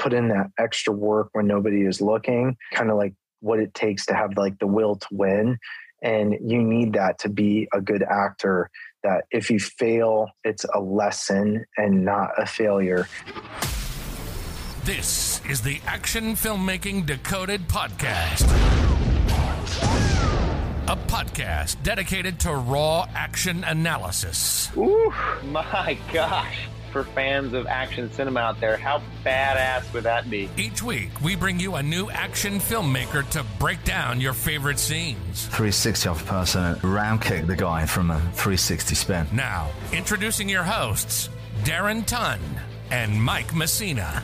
put in that extra work when nobody is looking, kind of like what it takes to have like the will to win. And you need that to be a good actor, that if you fail, it's a lesson and not a failure. This is the Action Filmmaking Decoded podcast. A podcast dedicated to raw action analysis. Ooh, my gosh. For fans of action cinema out there, how badass would that be? Each week, we bring you a new action filmmaker to break down your favorite scenes. 360 off person, round kick the guy from a 360 spin. Now, introducing your hosts, Darren Tunn and Mike Messina.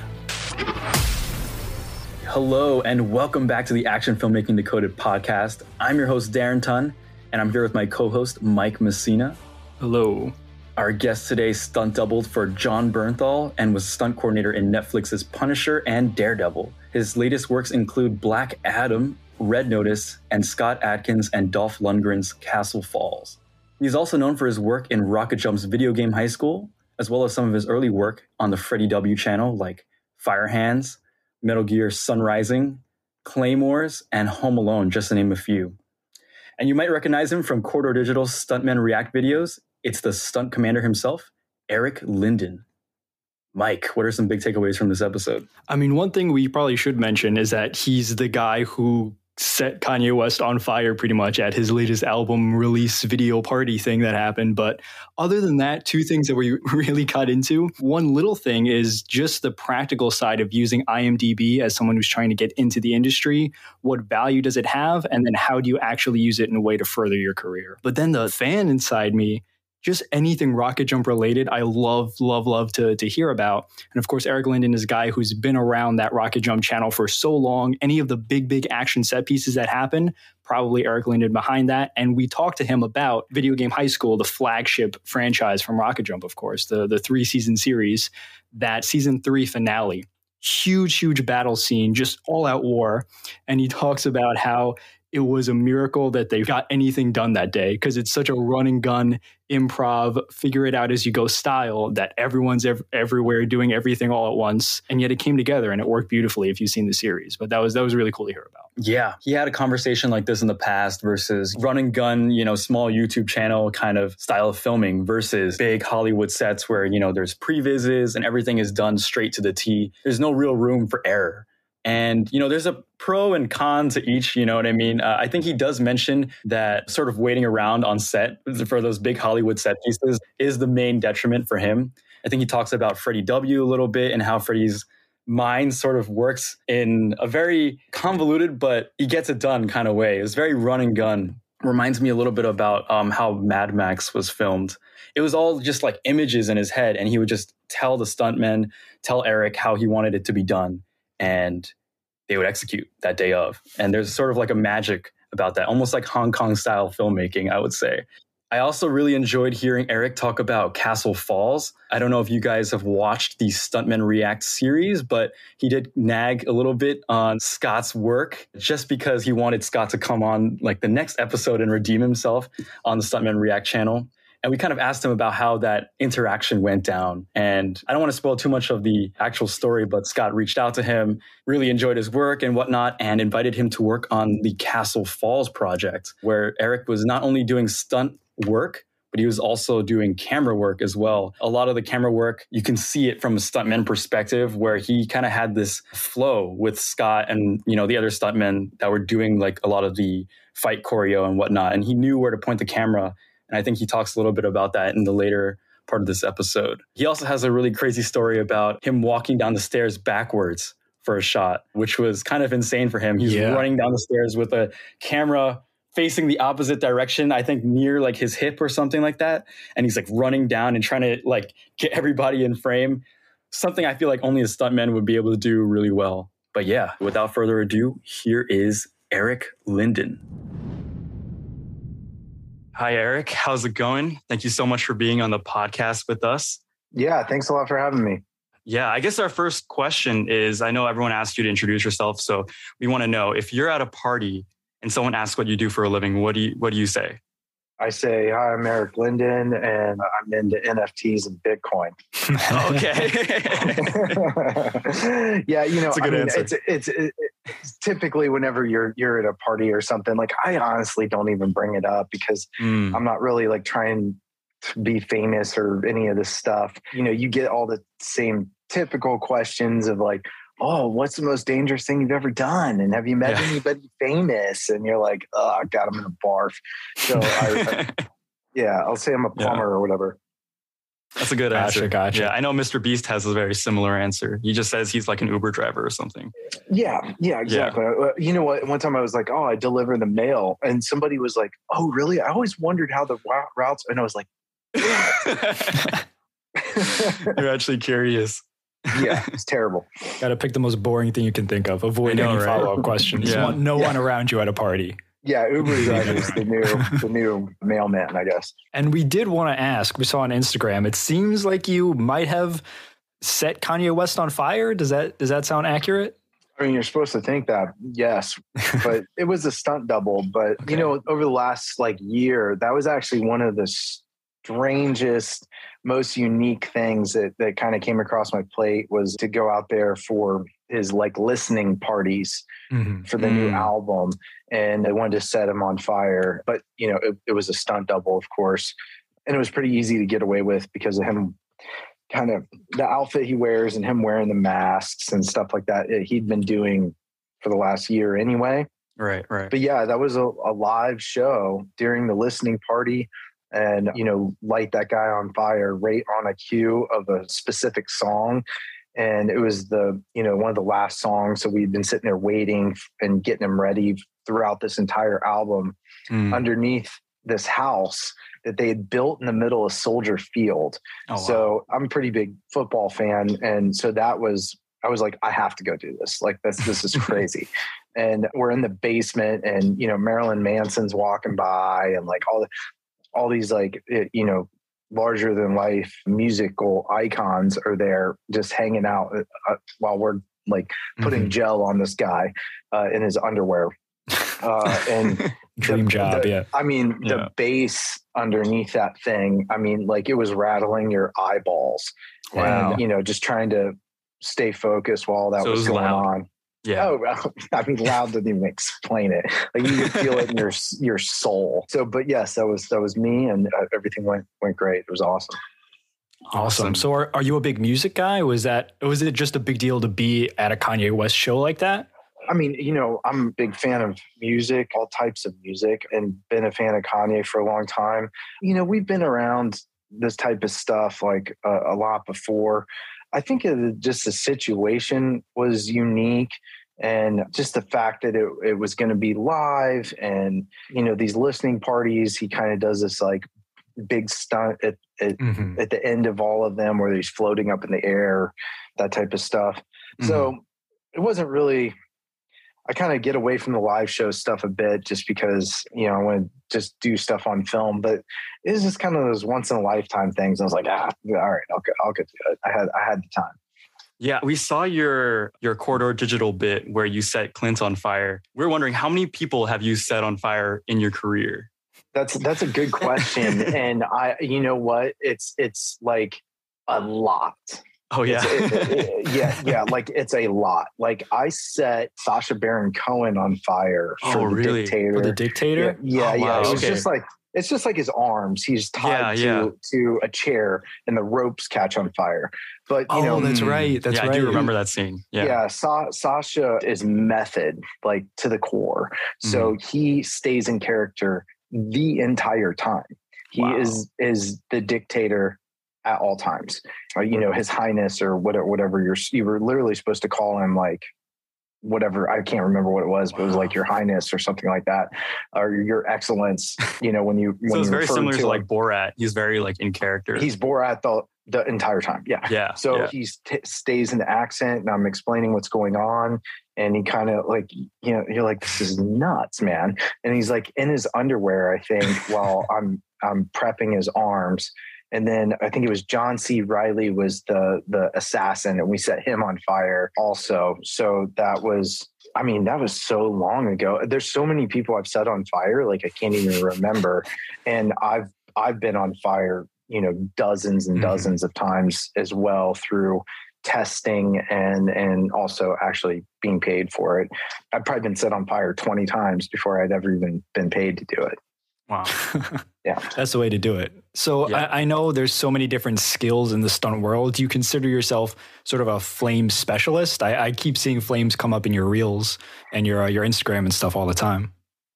Hello, and welcome back to the Action Filmmaking Decoded podcast. I'm your host, Darren Tunn, and I'm here with my co-host, Mike Messina. Hello. Our guest today stunt doubled for Jon Bernthal and was stunt coordinator in Netflix's Punisher and Daredevil. His latest works include Black Adam, Red Notice, and Scott Adkins and Dolph Lundgren's Castle Falls. He's also known for his work in Rocket Jump's Video Game High School, as well as some of his early work on the Freddie W channel like Fire Hands, Metal Gear Sunrising, Claymores, and Home Alone, just to name a few. And you might recognize him from Corridor Digital's Stuntmen React videos. It's the stunt commander himself, Eric Linden. Mike, what are some big takeaways from this episode? I mean, one thing we probably should mention is that he's the guy who set Kanye West on fire pretty much at his latest album release video party thing that happened. But other than that, two things that we really got into. One little thing is just the practical side of using IMDb as someone who's trying to get into the industry. What value does it have? And then how do you actually use it in a way to further your career? But then the fan inside me, just anything Rocket Jump related, I love to hear about. And of course, Eric Linden is a guy who's been around that Rocket Jump channel for so long. Any of the big action set pieces that happen, probably Eric Linden behind that. And we talked to him about Video Game High School, the flagship franchise from Rocket Jump, of course, the 3-season series, that season 3 finale. Huge battle scene, just all out war. And he talks about how it was a miracle that they got anything done that day because it's such a run and gun improv, figure it out as you go style that everyone's everywhere doing everything all at once. And yet it came together and it worked beautifully if you've seen the series. But that was really cool to hear about. Yeah, he had a conversation like this in the past versus run and gun, small YouTube channel kind of style of filming versus big Hollywood sets where, there's previses and everything is done straight to the T. There's no real room for error. And, there's a pro and con to each, you know what I mean? I think he does mention that sort of waiting around on set for those big Hollywood set pieces is the main detriment for him. I think he talks about Freddie W a little bit and how Freddie's mind sort of works in a very convoluted, but he gets it done kind of way. It's very run and gun. Reminds me a little bit about how Mad Max was filmed. It was all just like images in his head, and he would just tell the stuntmen, tell Eric how he wanted it to be done. And they would execute that day of. And there's sort of like a magic about that, almost like Hong Kong style filmmaking, I would say. I also really enjoyed hearing Eric talk about Castle Falls. I don't know if you guys have watched the Stuntmen React series, but he did nag a little bit on Scott's work just because he wanted Scott to come on like the next episode and redeem himself on the Stuntmen React channel. And we kind of asked him about how that interaction went down. And I don't want to spoil too much of the actual story, but Scott reached out to him, really enjoyed his work and whatnot, and invited him to work on the Castle Falls project, where Eric was not only doing stunt work, but he was also doing camera work as well. A lot of the camera work, you can see it from a stuntman perspective, where he kind of had this flow with Scott and, the other stuntmen that were doing like a lot of the fight choreo and whatnot. And he knew where to point the camera. And I think he talks a little bit about that in the later part of this episode. He also has a really crazy story about him walking down the stairs backwards for a shot, which was kind of insane for him. He's running down the stairs with a camera facing the opposite direction, I think near like his hip or something like that. And he's like running down and trying to like get everybody in frame. Something I feel like only a stuntman would be able to do really well. But yeah, without further ado, here is Eric Linden. Hi, Eric. How's it going? Thank you so much for being on the podcast with us. Yeah, thanks a lot for having me. Yeah, I guess our first question is, I know everyone asked you to introduce yourself, so we want to know if you're at a party and someone asks what you do for a living, what do you say? I say, hi, I'm Eric Linden, and I'm into NFTs and Bitcoin. Okay. Yeah, That's a good answer. It's typically whenever you're at a party or something, like I honestly don't even bring it up because I'm not really like trying to be famous or any of this stuff. You get all the same typical questions of like, oh, what's the most dangerous thing you've ever done? And have you met anybody famous? And you're like, oh God, I'm going to barf. So I'll say I'm a plumber or whatever. That's a good answer. Gotcha. Yeah, I know Mr. Beast has a very similar answer. He just says he's like an Uber driver or something. Yeah, exactly. Yeah. You know what? One time I was like, oh, I deliver the mail. And somebody was like, oh, really? I always wondered how the routes. And I was like, you're actually curious. Yeah, it's terrible. Got to pick the most boring thing you can think of. Avoid any follow-up questions. Want no one around you at a party. Yeah, Uber driver is the new mailman, I guess. And we did want to ask, we saw on Instagram, it seems like you might have set Kanye West on fire. Does that sound accurate? I mean, you're supposed to think that, yes, but it was a stunt double. But, over the last year, that was actually one of the strangest, most unique things that kind of came across my plate was to go out there for his listening parties for the new album. And they wanted to set him on fire. But, it was a stunt double, of course. And it was pretty easy to get away with because of him kind of the outfit he wears and him wearing the masks and stuff like that. He'd been doing for the last year anyway. Right. But yeah, that was a live show during the listening party. And, light that guy on fire right on a cue of a specific song. And it was one of the last songs. So we'd been sitting there waiting and getting him ready throughout this entire album underneath this house that they had built in the middle of Soldier Field. Oh, wow. So I'm a pretty big football fan. And so I was like, I have to go do this. This is crazy. And we're in the basement and, Marilyn Manson's walking by and all these larger than life musical icons are there just hanging out while we're putting gel on this guy in his underwear. And dream job. I mean, the bass underneath that thing, I mean, it was rattling your eyeballs. Wow. And, just trying to stay focused while that was going on. Yeah. Oh, I mean, loud doesn't even explain it. You could feel it in your soul. So, but yes, that was me, and everything went great. It was awesome. Awesome. So, are you a big music guy? Was it just a big deal to be at a Kanye West show like that? I mean, I'm a big fan of music, all types of music, and been a fan of Kanye for a long time. We've been around this type of stuff a lot before. I think just the situation was unique, and just the fact that it was going to be live, and these listening parties. He kind of does this big stunt at the end of all of them, where he's floating up in the air, that type of stuff. So it wasn't really. I kind of get away from the live show stuff a bit just because, I want to just do stuff on film, but it was just kind of those once in a lifetime things. I was like, all right, I'll get to it. I had the time. Yeah. We saw your Corridor Digital bit where you set Clint on fire. We're wondering, how many people have you set on fire in your career? That's a good question. And you know what? It's a lot. Oh yeah. Yeah. It's a lot. I set Sacha Baron Cohen on fire for the Dictator. For the Dictator? Yeah. Oh, wow. It's just his arms. He's tied to a chair and the ropes catch on fire. But that's right. That's right. I do remember that scene. Yeah. Sacha is method, to the core. So he stays in character the entire time. He is the Dictator at all times, His Highness or whatever you were literally supposed to call him, whatever. I can't remember what it was, but it was Your Highness or something like that, or Your Excellence. When it's very similar to Borat. He's very in character. He's Borat the entire time. Yeah. Yeah. So he stays in the accent, and I'm explaining what's going on, and he kind of you're like, this is nuts, man. And he's in his underwear, I think, while I'm prepping his arms. And then I think it was John C. Reilly was the assassin, and we set him on fire also. So that was so long ago. There's so many people I've set on fire, like I can't even remember. And I've been on fire, dozens and dozens of times as well through testing and also actually being paid for it. I've probably been set on fire 20 times before I'd ever even been paid to do it. Wow. Yeah. That's the way to do it. So yeah. I know there's so many different skills in the stunt world. Do you consider yourself sort of a flame specialist? I keep seeing flames come up in your reels and your Instagram and stuff all the time.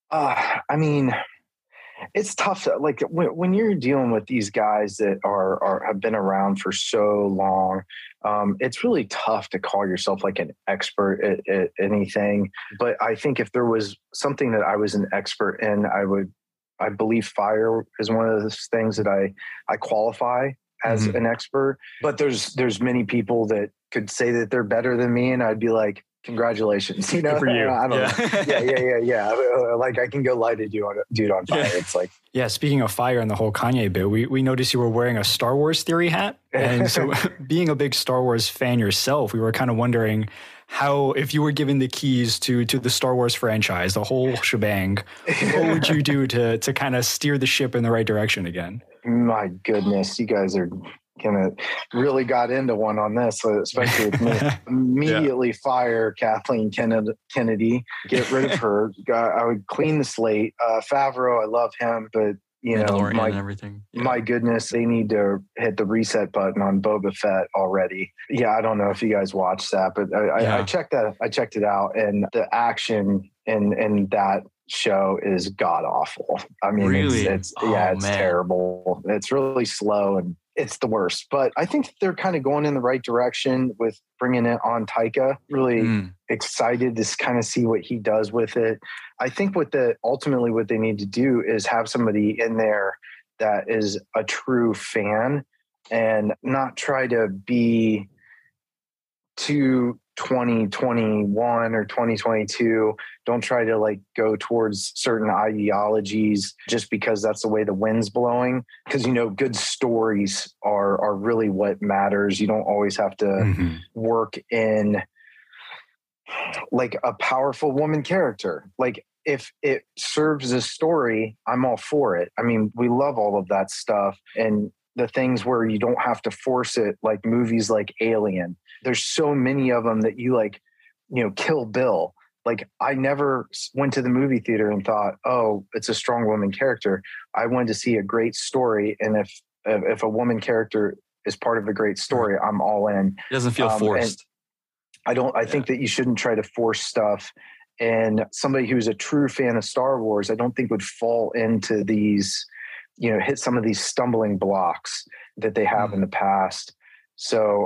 It's tough. Like when you're dealing with these guys that have been around for so long, it's really tough to call yourself like an expert at anything. But I think if there was something that I was an expert in, I believe fire is one of those things that I qualify as an expert. But there's many people that could say that they're better than me, and I'd be like, congratulations, Good for you. I don't know. Yeah. Like I can go light a dude on fire. It's like, yeah. Speaking of fire and the whole Kanye bit, we noticed you were wearing a Star Wars theory hat, and so being a big Star Wars fan yourself, we were kind of wondering how, if you were given the keys to the Star Wars franchise, the whole shebang, what would you do to kind of steer the ship in the right direction again? My goodness, you guys are really got into one on this, especially with me. Immediately fire Kathleen Kennedy, get rid of her. I would clean the slate. Favreau, I love him, but and everything. Yeah. My goodness, they need to hit the reset button on Boba Fett already. Yeah, I don't know if you guys watched that, but I checked that. I checked it out, and the action in that show is god awful. I mean, really? it's terrible. It's really slow and it's the worst. But I think they're kind of going in the right direction with bringing it on Taika. Really excited to kind of see what he does with it. I think ultimately what they need to do is have somebody in there that is a true fan and not try to be too 2021 or 2022. Don't try to go towards certain ideologies just because that's the way the wind's blowing. Because, good stories are really what matters. You don't always have to work in a powerful woman character. If it serves a story, I'm all for it. I mean, we love all of that stuff. And the things where you don't have to force it, like movies like Alien. There's so many of them that Kill Bill. I never went to the movie theater and thought, oh, it's a strong woman character. I wanted to see a great story. And if a woman character is part of a great story, I'm all in. It doesn't feel forced. I think that you shouldn't try to force stuff. And somebody who's a true fan of Star Wars, I don't think would fall into these, hit some of these stumbling blocks that they have in the past. So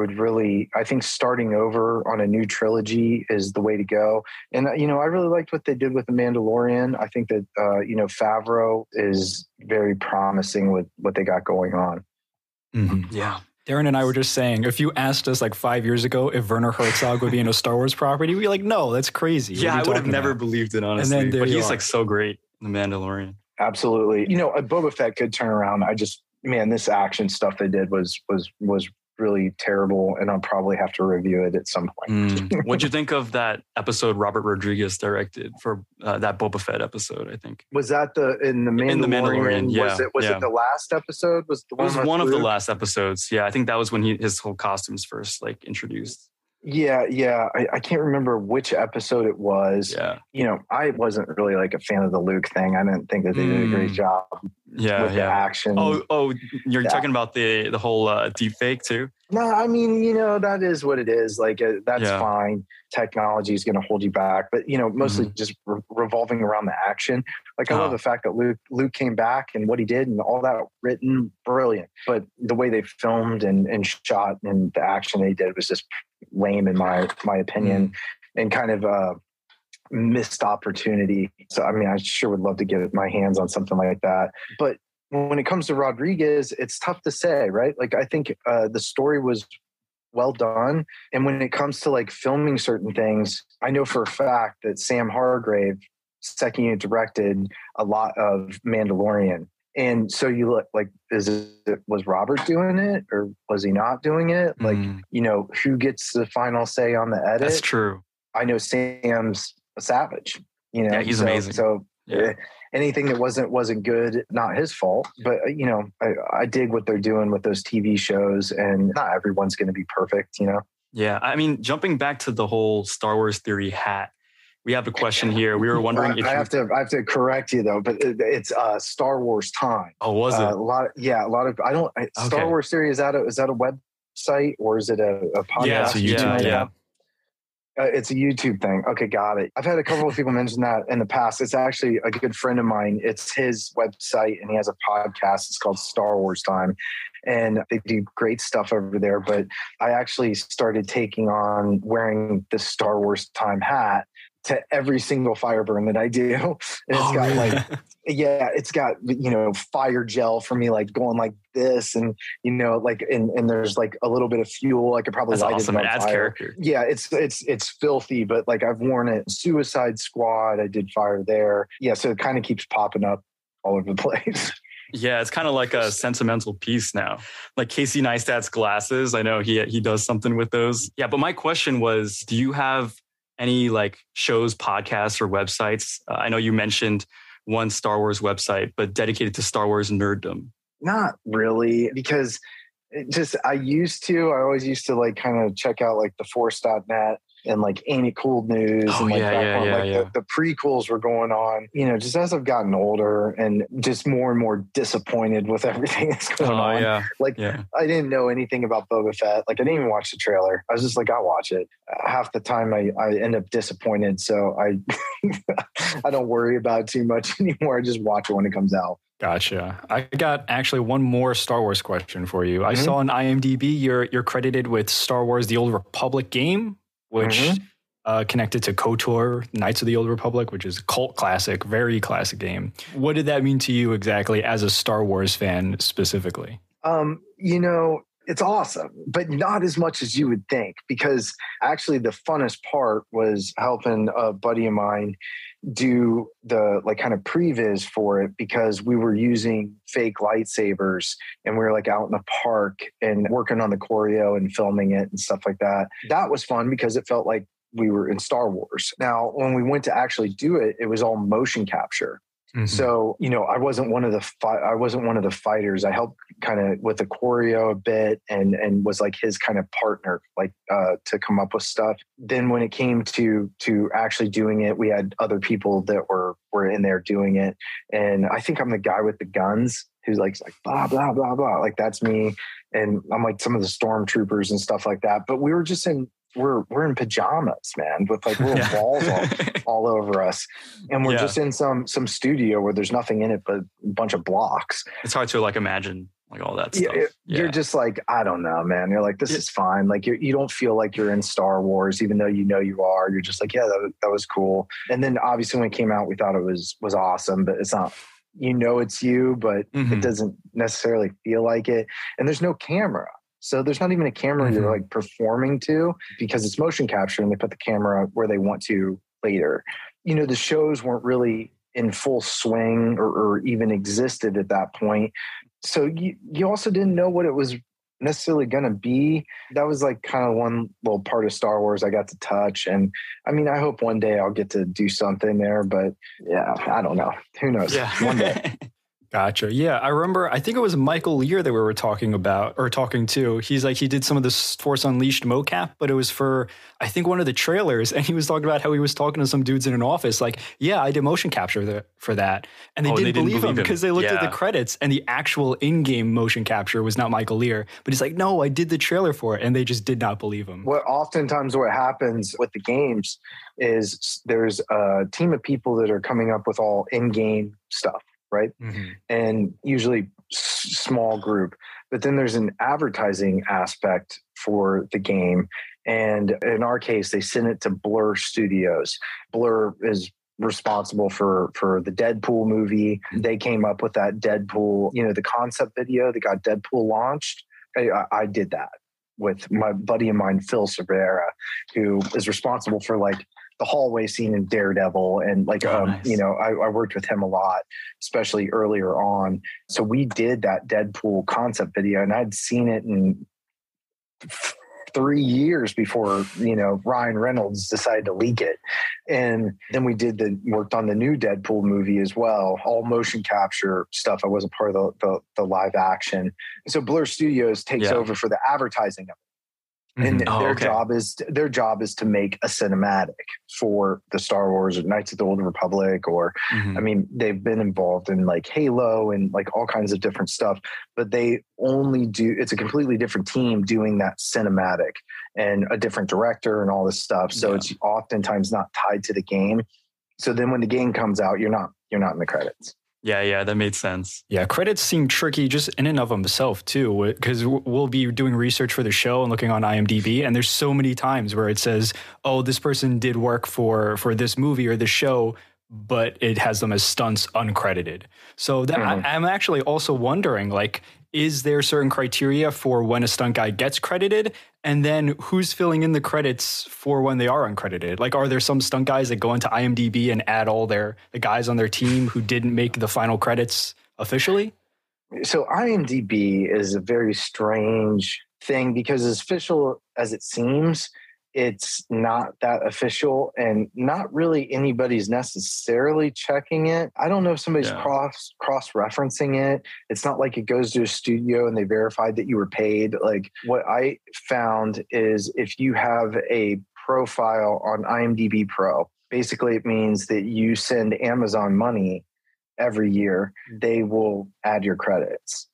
I think starting over on a new trilogy is the way to go. And, I really liked what they did with The Mandalorian. I think that, Favreau is very promising with what they got going on. Mm-hmm. Yeah. Darren and I were just saying, if you asked us 5 years ago if Werner Herzog would be in a Star Wars property, we'd be like, no, that's crazy. Yeah, I would have never believed it, honestly. But he's so great in The Mandalorian. Absolutely. A Boba Fett could turn around. This action stuff they did was really terrible, and I'll probably have to review it at some point. What'd you think of that episode Robert Rodriguez directed for that Boba Fett episode? I think was that in the Mandalorian? Yeah, was it the last episode? It was one of the last episodes. Yeah, I think that was when his whole costumes first introduced. Yeah. I can't remember which episode it was. Yeah. I wasn't really a fan of the Luke thing. I didn't think that they did a great job with the action. Oh, you're talking about the whole deep fake too? No, that is what it is. That's fine. Technology is going to hold you back, but mostly just revolving around the action. I love the fact that Luke came back and what he did and all that written, brilliant. But the way they filmed and shot and the action they did was just lame in my opinion, and kind of a missed opportunity. So, I sure would love to get my hands on something like that. But when it comes to Rodriguez, it's tough to say, right? I think the story was well done. And when it comes to filming certain things, I know for a fact that Sam Hargrave second unit directed a lot of Mandalorian. And so you look like, was Robert doing it or was he not doing it? Like, who gets the final say on the edit? That's true. I know Sam's a savage, Yeah, he's amazing. So anything that wasn't good, not his fault. But, I dig what they're doing with those TV shows, and not everyone's going to be perfect, Yeah. I mean, jumping back to the whole Star Wars theory hat, we have a question here. We were wondering if I have to correct you though, but it's Star Wars Time. Oh, was it? A lot of Star Wars theory, is that a website or is it a podcast? Yeah, it's a YouTube. Yeah. It's a YouTube thing. Okay, got it. I've had a couple of people mention that in the past. It's actually a good friend of mine. It's his website and he has a podcast. It's called Star Wars Time. And they do great stuff over there. But I actually started taking on wearing the Star Wars Time hat to every single fire burn that I do. And it's got it's got, fire gel for me, like going like this and, and there's like a little bit of fuel. I could probably light awesome. it on it adds fire. Character. Yeah, it's filthy, but like I've worn it. Suicide Squad, I did fire there. Yeah, so it kind of keeps popping up all over the place. Yeah, it's kind of like a sentimental piece now. Like Casey Neistat's glasses. I know he does something with those. Yeah, but my question was, do you have any like shows, podcasts, or websites? I know you mentioned one Star Wars website, but dedicated to Star Wars nerddom. Not really, because I always used to like kind of check out like the Force.net and like Ain't It Cool News. Oh, and like yeah. The prequels were going on, just as I've gotten older and just more and more disappointed with everything that's going on. Yeah. I didn't know anything about Boba Fett. Like I didn't even watch the trailer. I was just like, I'll watch it. Half the time I end up disappointed. So I don't worry about it too much anymore. I just watch it when it comes out. Gotcha. I got actually one more Star Wars question for you. I saw on IMDb you're credited with Star Wars: The Old Republic game, which connected to KOTOR, Knights of the Old Republic, which is a cult classic, very classic game. What did that mean to you exactly as a Star Wars fan specifically? It's awesome, but not as much as you would think, because actually the funnest part was helping a buddy of mine do the like kind of previs for it, because we were using fake lightsabers and we were like out in the park and working on the choreo and filming it and stuff like that. That was fun because it felt like we were in Star Wars. Now, when we went to actually do it, it was all motion capture. Mm-hmm. So, I wasn't one of the fighters. I helped kind of with the choreo a bit and was like his kind of partner, like to come up with stuff. Then when it came to actually doing it, we had other people that were in there doing it. And I think I'm the guy with the guns who's like blah, blah, blah, blah. Like that's me. And I'm like some of the stormtroopers and stuff like that. But we were just we're in pajamas, man, with like little balls all over us. And we're just in some studio where there's nothing in it but a bunch of blocks. It's hard to like imagine like all that stuff. You're just like, I don't know, man. You're like, this is fine. Like you don't feel like you're in Star Wars, even though you are. You're just like, yeah, that was cool. And then obviously when it came out, we thought it was awesome, but it's not, it's you, but it doesn't necessarily feel like it. And there's no camera. So there's not even a camera you're like performing to, because it's motion capture and they put the camera where they want to later. The shows weren't really in full swing or even existed at that point. So you also didn't know what it was necessarily going to be. That was like kind of one little part of Star Wars I got to touch. And I mean, I hope one day I'll get to do something there, but yeah, I don't know. Who knows? Yeah. One day. Gotcha. Yeah, I remember, I think it was Michael Lear that we were talking to. He's like, he did some of this Force Unleashed mocap, but it was for, I think, one of the trailers. And he was talking about how he was talking to some dudes in an office like, yeah, I did motion capture for that. And they didn't believe him because they looked at the credits and the actual in-game motion capture was not Michael Lear. But he's like, no, I did the trailer for it. And they just did not believe him. Oftentimes what happens with the games is there's a team of people that are coming up with all in-game stuff. Right. Mm-hmm. And usually small group, but then there's an advertising aspect for the game. And in our case, they send it to Blur Studios. Blur is responsible for the Deadpool movie. They came up with that Deadpool, the concept video that got Deadpool launched. I did that with my buddy of mine, Phil Cervera, who is responsible for like the hallway scene in Daredevil. And like, nice. you know, I worked with him a lot, especially earlier on. So we did that Deadpool concept video, and I'd seen it in 3 years before, you know, Ryan Reynolds decided to leak it. And then we worked on the new Deadpool movie as well, all motion capture stuff. I wasn't part of the live action. So Blur Studios takes over for the advertising of it. And their job is to make a cinematic for the Star Wars or Knights of the Old Republic, or I mean, they've been involved in like Halo and like all kinds of different stuff, but they only it's a completely different team doing that cinematic and a different director and all this stuff. So it's oftentimes not tied to the game. So then when the game comes out, you're not in the credits. Yeah, that made sense. Yeah, credits seem tricky just in and of themselves too, because we'll be doing research for the show and looking on IMDb, and there's so many times where it says, oh, this person did work for this movie or this show, but it has them as stunts uncredited. So that I'm actually also wondering, like, is there certain criteria for when a stunt guy gets credited? And then who's filling in the credits for when they are uncredited? Like, are there some stunt guys that go into IMDb and add all the guys on their team who didn't make the final credits officially? So IMDb is a very strange thing because as official as it seems, it's not that official, and not really anybody's necessarily checking it. I don't know if somebody's cross-referencing it. It's not like it goes to a studio and they verified that you were paid. Like, what I found is if you have a profile on IMDb Pro, basically it means that you send Amazon money every year, they will add your credits.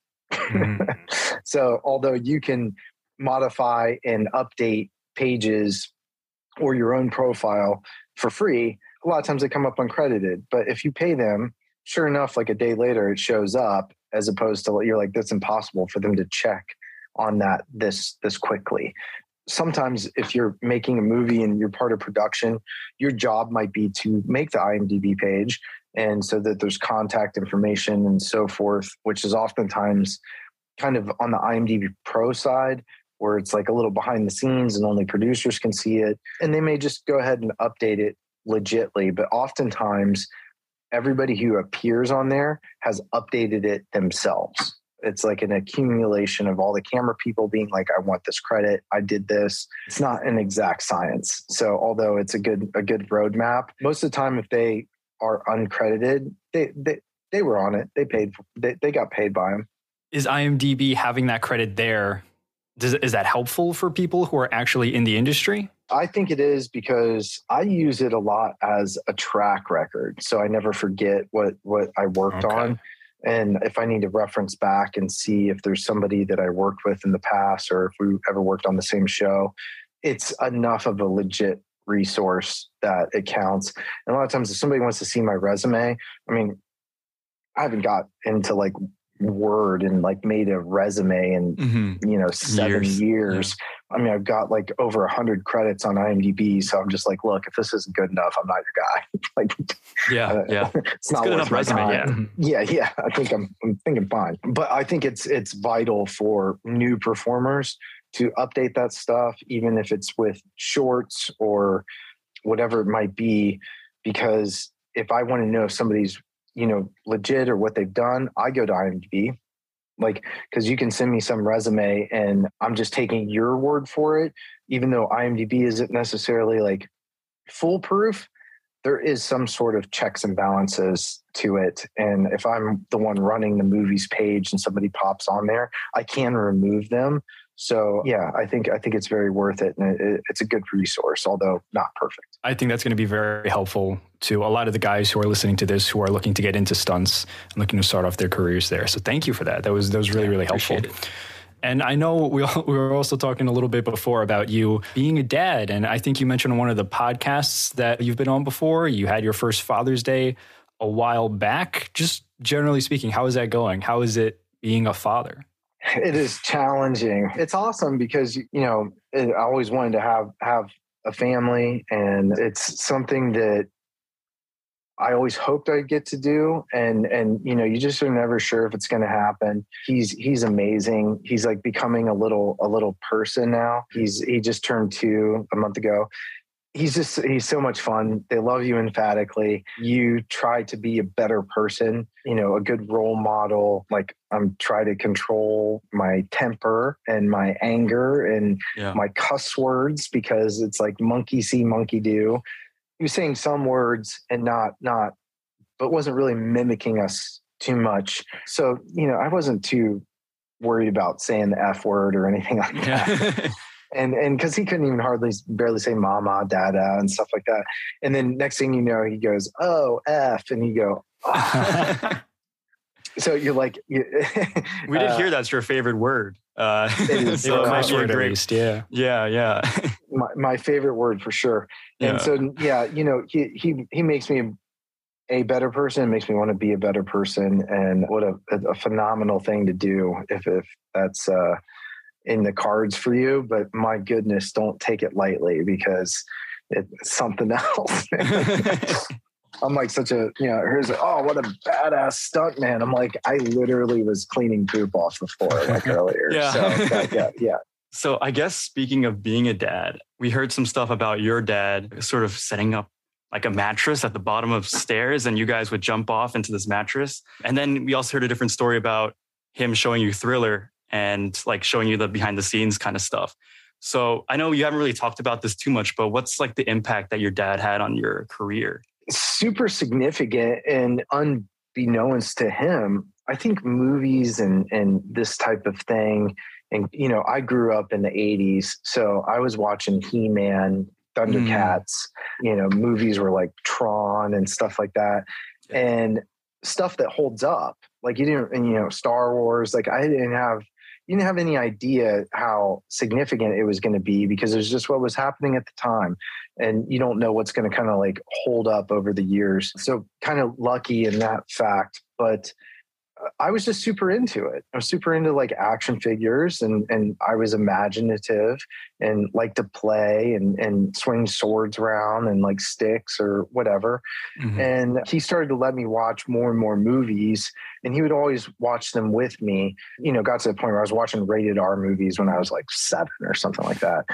So although you can modify and update pages or your own profile for free, a lot of times they come up uncredited. But if you pay them, sure enough, like a day later it shows up, as opposed to you're like, that's impossible for them to check on that this quickly. Sometimes if you're making a movie and you're part of production, your job might be to make the IMDb page, and so that there's contact information and so forth, which is oftentimes kind of on the IMDb Pro side, where it's like a little behind the scenes and only producers can see it. And they may just go ahead and update it legitly. But oftentimes, everybody who appears on there has updated it themselves. It's like an accumulation of all the camera people being like, I want this credit, I did this. It's not an exact science. So although it's a good roadmap, most of the time if they are uncredited, they were on it. They got paid by them. Is IMDb having that credit there, is that helpful for people who are actually in the industry? I think it is, because I use it a lot as a track record. So I never forget what I worked on. And if I need to reference back and see if there's somebody that I worked with in the past, or if we ever worked on the same show, it's enough of a legit resource that it counts. And a lot of times if somebody wants to see my resume, I mean, I haven't got into like Word and like made a resume in 7 years. I mean, I've got like over 100 credits on IMDb, so I'm just like, look, if this isn't good enough, I'm not your guy. Like, it's not good worth enough my resume. time. Yeah. I think I'm thinking fine, but I think it's vital for new performers to update that stuff, even if it's with shorts or whatever it might be, because if I want to know if somebody's legit or what they've done, I go to IMDb, like, because you can send me some resume and I'm just taking your word for it. Even though IMDb isn't necessarily like foolproof, there is some sort of checks and balances to it. And if I'm the one running the movies page and somebody pops on there, I can remove them. So yeah, I think it's very worth it, and it's a good resource, although not perfect. I think that's going to be very helppful to a lot of the guys who are listening to this, who are looking to get into stunts and looking to start off their careers there. So thank you for that. That was really, really helpful. And I know we were also talking a little bit before about you being a dad, and I think you mentioned on one of the podcasts that you've been on before, you had your first Father's Day a while back. Just generally speaking, how is that going? How is it being a father? It is challenging. It's awesome because, I always wanted to have a family, and it's something that I always hoped I'd get to do. And you just are never sure if it's going to happen. He's amazing. He's like becoming a little person now. He just turned 2 a month ago. he's so much fun. They love you emphatically. You try to be a better person, a good role model. Like I'm trying to control my temper and my anger and my cuss words, because it's like monkey see, monkey do. He was saying some words and not, but wasn't really mimicking us too much. So, I wasn't too worried about saying the F word or anything like that. And because he couldn't even barely say mama, dada, and stuff like that. And then next thing you know, he goes, oh, F. And you go, oh. So you're like, we did hear that's your favorite word. It is my word at least. Yeah. my favorite word for sure. And so, he makes me a better person. It makes me want to be a better person. And what a phenomenal thing to do if that's, in the cards for you. But my goodness, don't take it lightly, because it's something else. I'm like such a, here's what a badass stunt man. I'm like, I literally was cleaning poop off the floor like earlier. Yeah. So I guess speaking of being a dad, we heard some stuff about your dad sort of setting up like a mattress at the bottom of stairs, and you guys would jump off into this mattress. And then we also heard a different story about him showing you Thriller and like showing you the behind the scenes kind of stuff. So I know you haven't really talked about this too much, but what's like the impact that your dad had on your career? Super significant, and unbeknownst to him, I think movies and this type of thing. And, I grew up in the 80s, so I was watching He-Man, Thundercats, movies were like Tron and stuff like that. And stuff that holds up. Like Star Wars, like I didn't have any idea how significant it was going to be, because it was just what was happening at the time. And you don't know what's going to kind of like hold up over the years. So kind of lucky in that fact, but I was just super into it. I was super into like action figures, and I was imaginative and liked to play and swing swords around and like sticks or whatever. Mm-hmm. And he started to let me watch more and more movies, and he would always watch them with me. Got to the point where I was watching rated R movies when I was like 7 or something like that.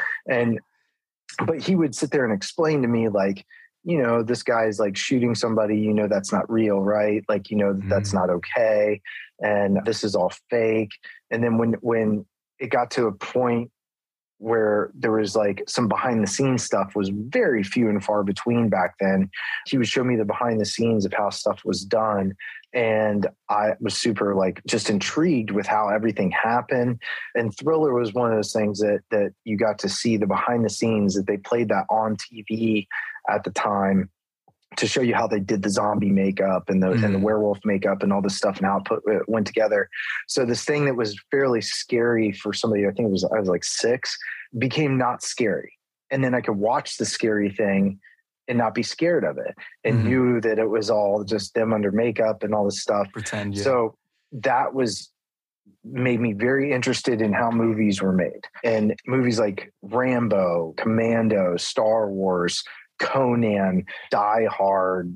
But he would sit there and explain to me like, this guy's like shooting somebody, that's not real, right? Like, that's not okay. And this is all fake. And then when it got to a point where there was like some behind the scenes stuff was very few and far between back then, he would show me the behind the scenes of how stuff was done. And I was super like just intrigued with how everything happened. And Thriller was one of those things that you got to see the behind the scenes, that they played that on TV at the time to show you how they did the zombie makeup and the werewolf makeup and all this stuff and how it went together. So this thing that was fairly scary for somebody, I was like 6, became not scary. And then I could watch the scary thing and not be scared of it, and knew that it was all just them under makeup and all this stuff. Pretend, yeah. So that made me very interested in how movies were made. And movies like Rambo, Commando, Star Wars, Conan, Die Hard,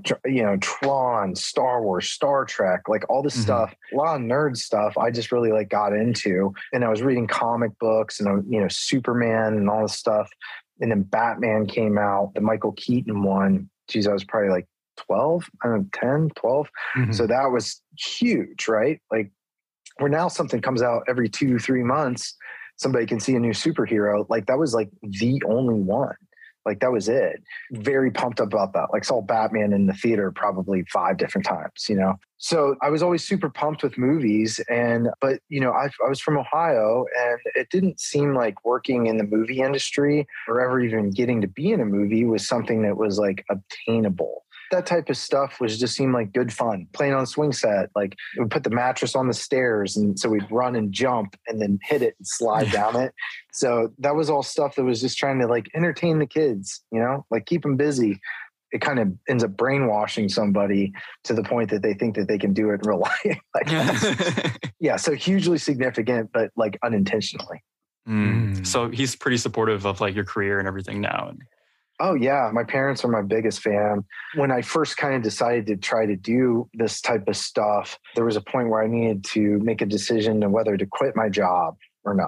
Tron, Star Wars, Star Trek, like all this stuff, a lot of nerd stuff I just really like got into. And I was reading comic books and, Superman and all this stuff. And then Batman came out, the Michael Keaton one. Geez, I was probably like 12, 10, 12. So that was huge, right? Like where now something comes out every 2-3 months, somebody can see a new superhero. Like that was like the only one. Like that was it. Very pumped up about that. Like saw Batman in the theater probably 5 different times, So I was always super pumped with movies. But I was from Ohio, and it didn't seem like working in the movie industry or ever even getting to be in a movie was something that was like obtainable. That type of stuff just seemed like good fun. Playing on a swing set, like we put the mattress on the stairs, and so we'd run and jump and then hit it and slide down it. So that was all stuff that was just trying to like entertain the kids, like keep them busy. It kind of ends up brainwashing somebody to the point that they think that they can do it in real life. Yeah, so hugely significant, but like unintentionally. So he's pretty supportive of like your career and everything now. Oh yeah, my parents are my biggest fan. When I first kind of decided to try to do this type of stuff, there was a point where I needed to make a decision on whether to quit my job or not.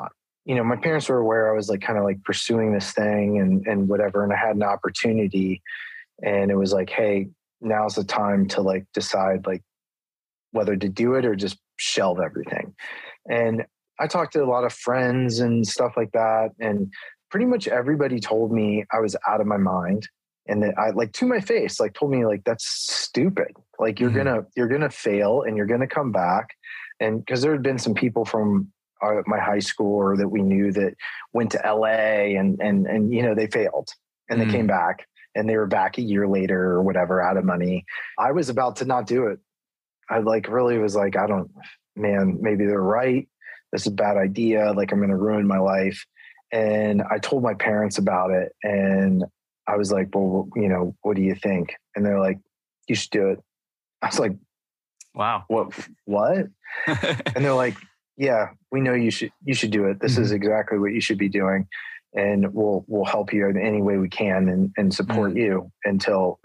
my parents were aware I was like kind of like pursuing this thing and whatever. And I had an opportunity, and it was like, hey, now's the time to like decide like whether to do it or just shelve everything. And I talked to a lot of friends and stuff like that. And pretty much everybody told me I was out of my mind. And that I like to my face, like told me like, that's stupid. Like you're going to fail and you're going to come back. And cause there had been some people from my high school or that we knew that went to LA and they failed and they came back and they were back a year later or whatever, out of money. I was about to not do it. I like really was like, maybe they're right. This is a bad idea. Like I'm going to ruin my life. And I told my parents about it. And I was like, well, what do you think? And they're like, you should do it. I was like, wow, what? And they're like, yeah, we know you should do it. This is exactly what you should be doing. And we'll help you in any way we can and support you until,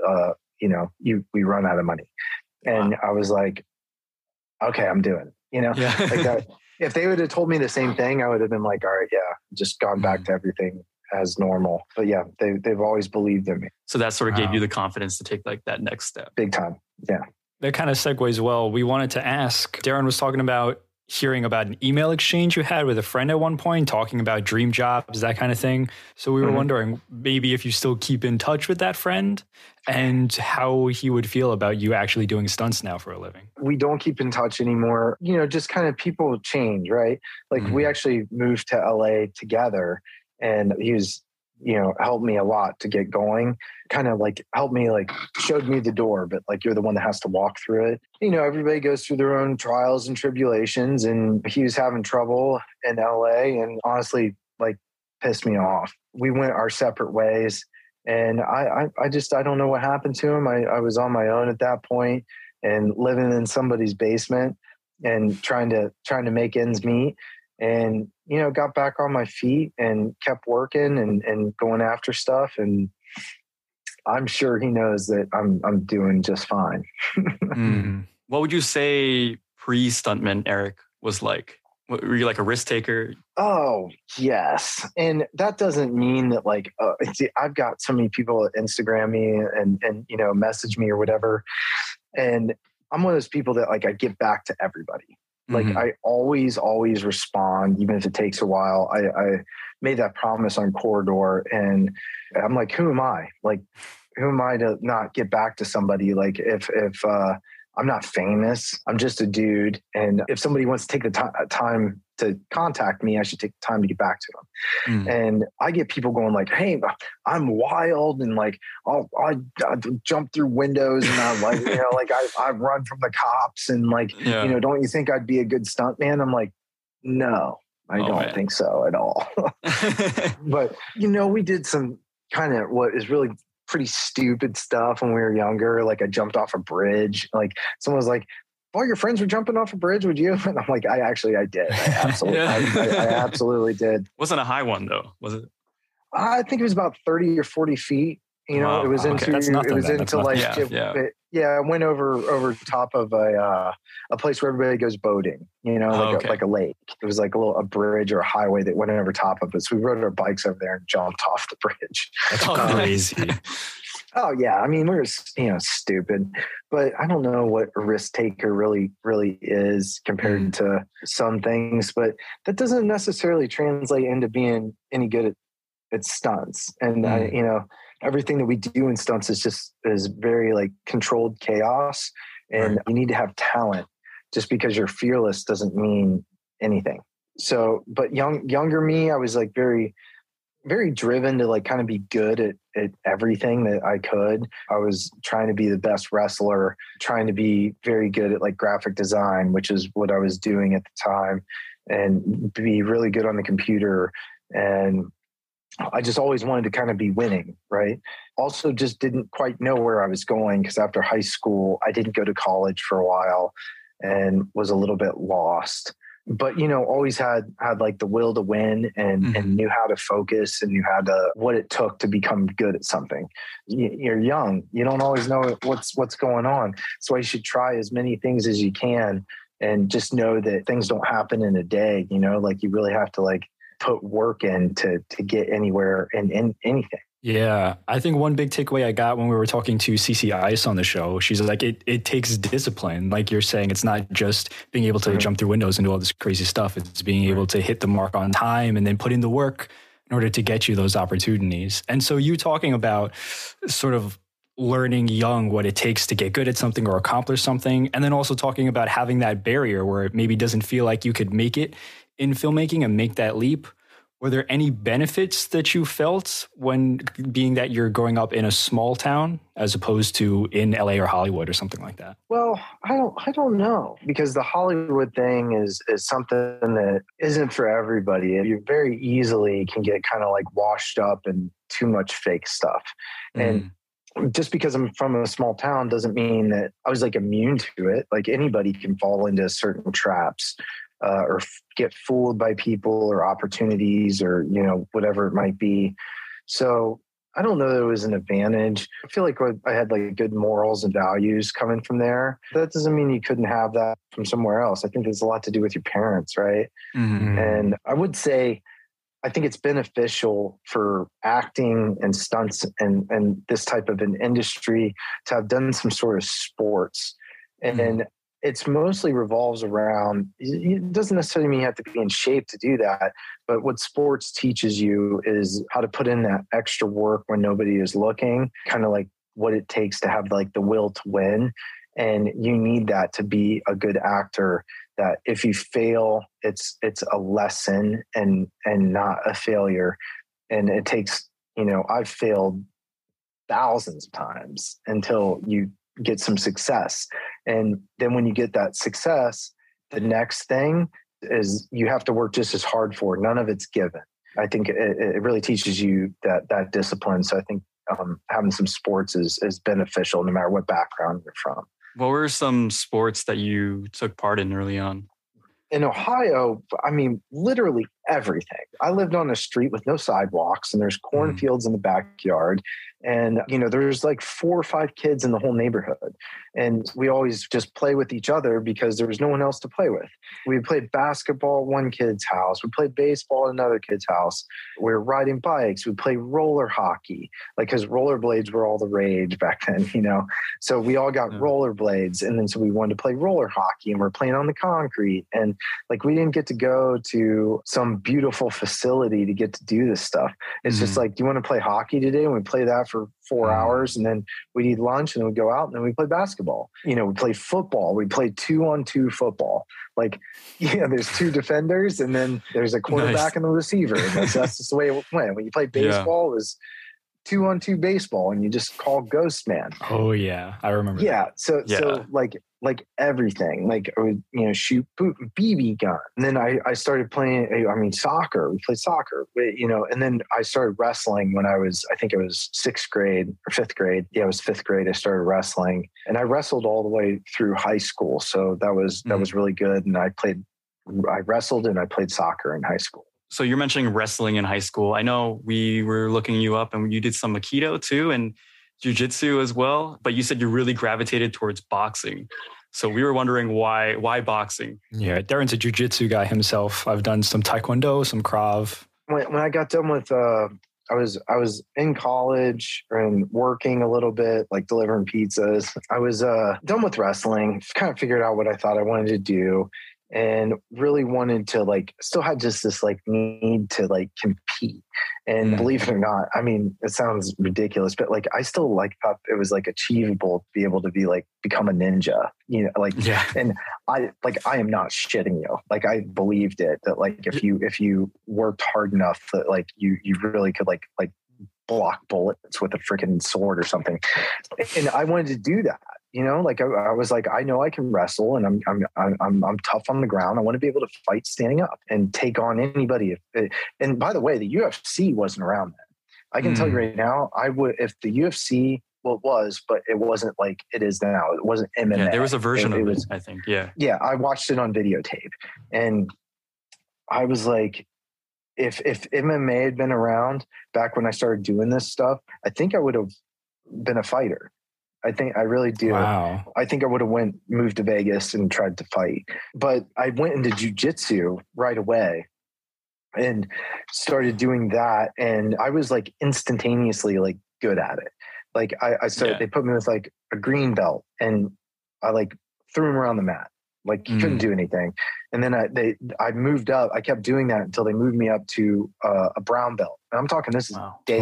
we run out of money. And I was like, okay, I'm doing it, like that. If they would have told me the same thing, I would have been like, all right, yeah, just gone back to everything as normal. But yeah, they've always believed in me. So that sort of gave you the confidence to take like that next step. Big time. Yeah. That kind of segues well. We wanted to ask, Darren was talking about hearing about an email exchange you had with a friend at one point, talking about dream jobs, that kind of thing. So we were wondering maybe if you still keep in touch with that friend and how he would feel about you actually doing stunts now for a living. We don't keep in touch anymore. Just kind of people change, right? Like we actually moved to LA together, and he was, helped me a lot to get going, kind of like helped me, like showed me the door, but like you're the one that has to walk through it. Everybody goes through their own trials and tribulations, and he was having trouble in LA and honestly like pissed me off. We went our separate ways, and I don't know what happened to him. I was on my own at that point and living in somebody's basement and trying to make ends meet. And, got back on my feet and kept working and going after stuff. And I'm sure he knows that I'm doing just fine. What would you say pre-stuntman Eric was like? Were you like a risk taker? Oh, yes. And that doesn't mean that like, I've got so many people that Instagram me and message me or whatever. And I'm one of those people that like, I give back to everybody. Like I always respond, even if it takes a while. I made that promise on Corridor, and I'm like, who am I? Like, who am I to not get back to somebody? Like if I'm not famous, I'm just a dude. And if somebody wants to take the time to contact me, I should take the time to get back to them. And I get people going like, hey, I'm wild. And like, I jump through windows and I'm like, I run from the cops and like, don't you think I'd be a good stunt man? I'm like, no, I don't think so at all. But, we did some kind of what is really pretty stupid stuff when we were younger. Like I jumped off a bridge. Like someone was like, all your friends were jumping off a bridge, would you? And I'm like, I did. I absolutely did. Wasn't a high one though, was it? I think it was about 30 or 40 feet. Wow. It was into, I went over top of a place where everybody goes boating, like a lake. It was like a bridge or a highway that went over top of it. So we rode our bikes over there and jumped off the bridge. That's crazy. Oh yeah. I mean, we were, stupid, but I don't know what a risk taker really is compared to some things, but that doesn't necessarily translate into being any good at stunts. And everything that we do in stunts is very like controlled chaos, and you need to have talent. Just because you're fearless doesn't mean anything. So, but younger me, I was like very, very driven to like kind of be good at everything that I could. I was trying to be the best wrestler, trying to be very good at like graphic design, which is what I was doing at the time, and be really good on the computer. And I just always wanted to kind of be winning, right? Also just didn't quite know where I was going, because after high school, I didn't go to college for a while and was a little bit lost. But, always had like the will to win and knew how to focus and knew what it took to become good at something. You're young. You don't always know what's going on. So you should try as many things as you can and just know that things don't happen in a day, like you really have to like put work in to get anywhere in anything. Yeah, I think one big takeaway I got when we were talking to CC Ice on the show, she's like, it takes discipline. Like you're saying, it's not just being able to jump through windows and do all this crazy stuff. It's being able to hit the mark on time and then put in the work in order to get you those opportunities. And so you talking about sort of learning young what it takes to get good at something or accomplish something, and then also talking about having that barrier where it maybe doesn't feel like you could make it in filmmaking and make that leap. Were there any benefits that you felt when being that you're growing up in a small town as opposed to in LA or Hollywood or something like that? Well, I don't know, because the Hollywood thing is something that isn't for everybody. You very easily can get kind of like washed up in too much fake stuff. And just because I'm from a small town doesn't mean that I was like immune to it. Like anybody can fall into certain traps. Or get fooled by people or opportunities or, whatever it might be. So I don't know that it was an advantage. I feel like I had like good morals and values coming from there. That doesn't mean you couldn't have that from somewhere else. I think there's a lot to do with your parents, right? Mm-hmm. And I would say, I think it's beneficial for acting and stunts and this type of an industry to have done some sort of sports. And it's mostly revolves around, it doesn't necessarily mean you have to be in shape to do that, but what sports teaches you is how to put in that extra work when nobody is looking, kind of like what it takes to have like the will to win. And you need that to be a good actor, that if you fail, it's a lesson and not a failure. And it takes, I've failed thousands of times until you get some success. And then when you get that success, the next thing is you have to work just as hard for it. None of it's given. I think it really teaches you that discipline. So I think having some sports is beneficial no matter what background you're from. What were some sports that you took part in early on? In Ohio, I mean, literally everything. I lived on a street with no sidewalks and there's cornfields in the backyard. And, there's like 4 or 5 kids in the whole neighborhood. And we always just play with each other because there was no one else to play with. We played basketball at one kid's house. We played baseball at another kid's house. We were riding bikes. We played roller hockey, because rollerblades were all the rage back then, So we all got rollerblades. And then so we wanted to play roller hockey and we're playing on the concrete. And like we didn't get to go to some beautiful facility to get to do this stuff. It's just like, do you want to play hockey today? And we play that for 4 hours and then we'd eat lunch and then we'd go out and then we play basketball. We play football. We play 2-on-2 football. Like, there's 2 defenders and then there's a quarterback and the receiver. And that's just the way it went. When you play baseball, it was 2-on-2 baseball and you just call ghost man. Oh yeah. I remember. Yeah. So like everything, like I would, shoot BB gun. And then I started playing, soccer. We played soccer, and then I started wrestling when I think it was 6th grade or 5th grade. Yeah, it was 5th grade. I started wrestling and I wrestled all the way through high school. So that was really good. And I wrestled and I played soccer in high school. So you're mentioning wrestling in high school. I know we were looking you up and you did some Aikido too and jiu-jitsu as well, but you said you really gravitated towards boxing. So we were wondering why boxing? Yeah, Darren's a jiu-jitsu guy himself. I've done some taekwondo, some krav. When I got done with, I was in college and working a little bit, like delivering pizzas. I was done with wrestling, kind of figured out what I thought I wanted to do. And really wanted to still had just this need to compete. And believe it or not, I mean, it sounds ridiculous, but I still thought it was achievable to be able to be become a ninja, and I am not shitting you. I believed it that if you worked hard enough that you really could block bullets with a freaking sword or something. And I wanted to do that. I was I know I can wrestle and I'm tough on the ground. I want to be able to fight standing up and take on anybody. And by the way, the UFC wasn't around then. I can tell you right now, I would, if the UFC, well, it was, but it wasn't like it is now. It wasn't MMA. Yeah, there was a version of it, I think. Yeah. Yeah. I watched it on videotape and I was like, if MMA had been around back when I started doing this stuff, I think I would have been a fighter. I really do. Wow. I think I would have moved to Vegas and tried to fight. But I went into jiu-jitsu right away. and started doing that. And I was like instantaneously like good at it. Like I started, they put me with like a green belt, and I like threw him around the mat. Like he couldn't do anything. And then I moved up. I kept doing that until they moved me up to a brown belt. And I'm talking, this is day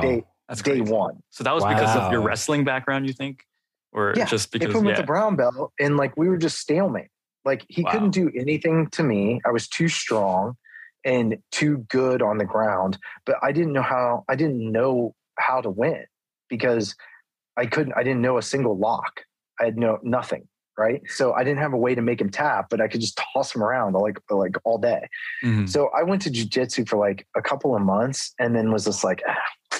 one. So that was because of your wrestling background, you think? Or just because they put me with the brown belt, and like we were just stalemate. Like he couldn't do anything to me. I was too strong and too good on the ground, but I didn't know how to win, because I didn't know a single lock. I had nothing. Right. So I didn't have a way to make him tap, but I could just toss him around like all day. Mm-hmm. So I went to jiu-jitsu for like a couple of months, and then was just like,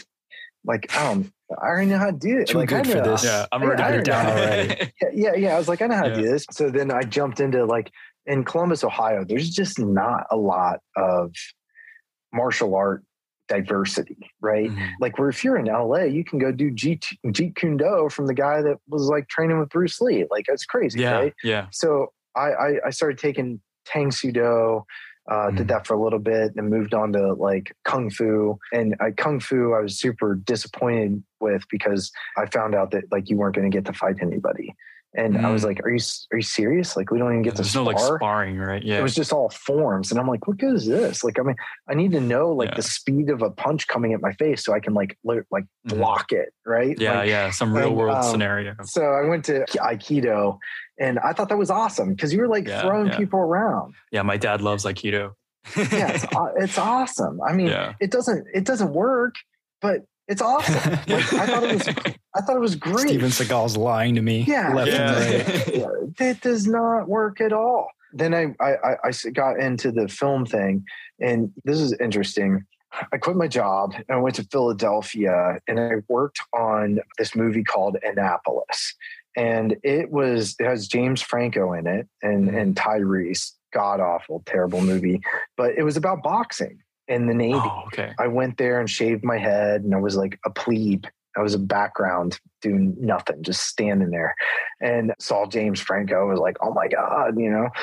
I already know how to do it. Too good for this. Yeah, I'm already down already. Yeah. I was like, I know how to do this. So then I jumped into like, in Columbus, Ohio, there's just not a lot of martial art diversity, right? Mm-hmm. Like where if you're in LA, you can go do Jeet Kune Do from the guy that was like training with Bruce Lee. Like that's crazy, right? Yeah. So I started taking Tang Soo Do, did that for a little bit, and moved on to like Kung Fu. And Kung Fu, I was super disappointed with, because I found out that like you weren't going to get to fight anybody. And I was like, are you serious? Like, we don't even get to spar? No like sparring, right? Yeah. It was just all forms. And I'm like, what good is this? Like, I mean, I need to know like the speed of a punch coming at my face so I can like block it, right? Yeah, some real world scenario. So I went to Aikido, and I thought that was awesome, because you were like throwing people around. Yeah, my dad loves Aikido. It's awesome. I mean, it doesn't work, but it's awesome. Like, I thought it was great. Steven Seagal's lying to me. Left and right. That does not work at all. Then I got into the film thing, and this is interesting. I quit my job and I went to Philadelphia, and I worked on this movie called Annapolis. And it has James Franco in it and Tyrese. God awful, terrible movie. But it was about boxing in the Navy. Oh, okay. I went there and shaved my head, and I was like a plebe. I was a background doing nothing, just standing there, and saw James Franco. I was like, oh my God,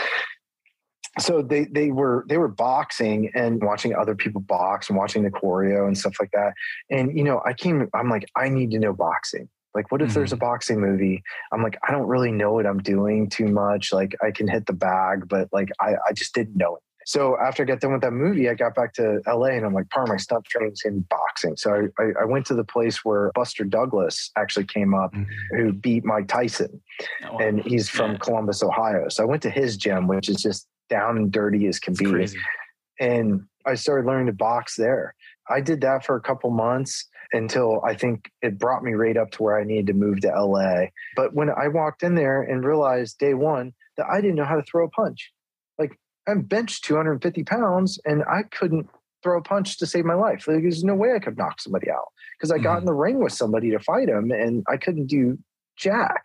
So they were boxing and watching other people box and watching the choreo and stuff like that. And, I'm like, I need to know boxing. Like, what if there's a boxing movie? I'm like, I don't really know what I'm doing too much. Like, I can hit the bag, but like, I just didn't know it. So after I got done with that movie, I got back to LA, and I'm like, part of my stunt training's in boxing. So I went to the place where Buster Douglas actually came up, who beat Mike Tyson. And he's from Columbus, Ohio. So I went to his gym, which is just down and dirty as can be. Crazy. And I started learning to box there. I did that for a couple months until I think it brought me right up to where I needed to move to LA. But when I walked in there and realized day one that I didn't know how to throw a punch, like, I'm benched 250 pounds and I couldn't throw a punch to save my life. Like, there's no way I could knock somebody out, because I got in the ring with somebody to fight him and I couldn't do jack.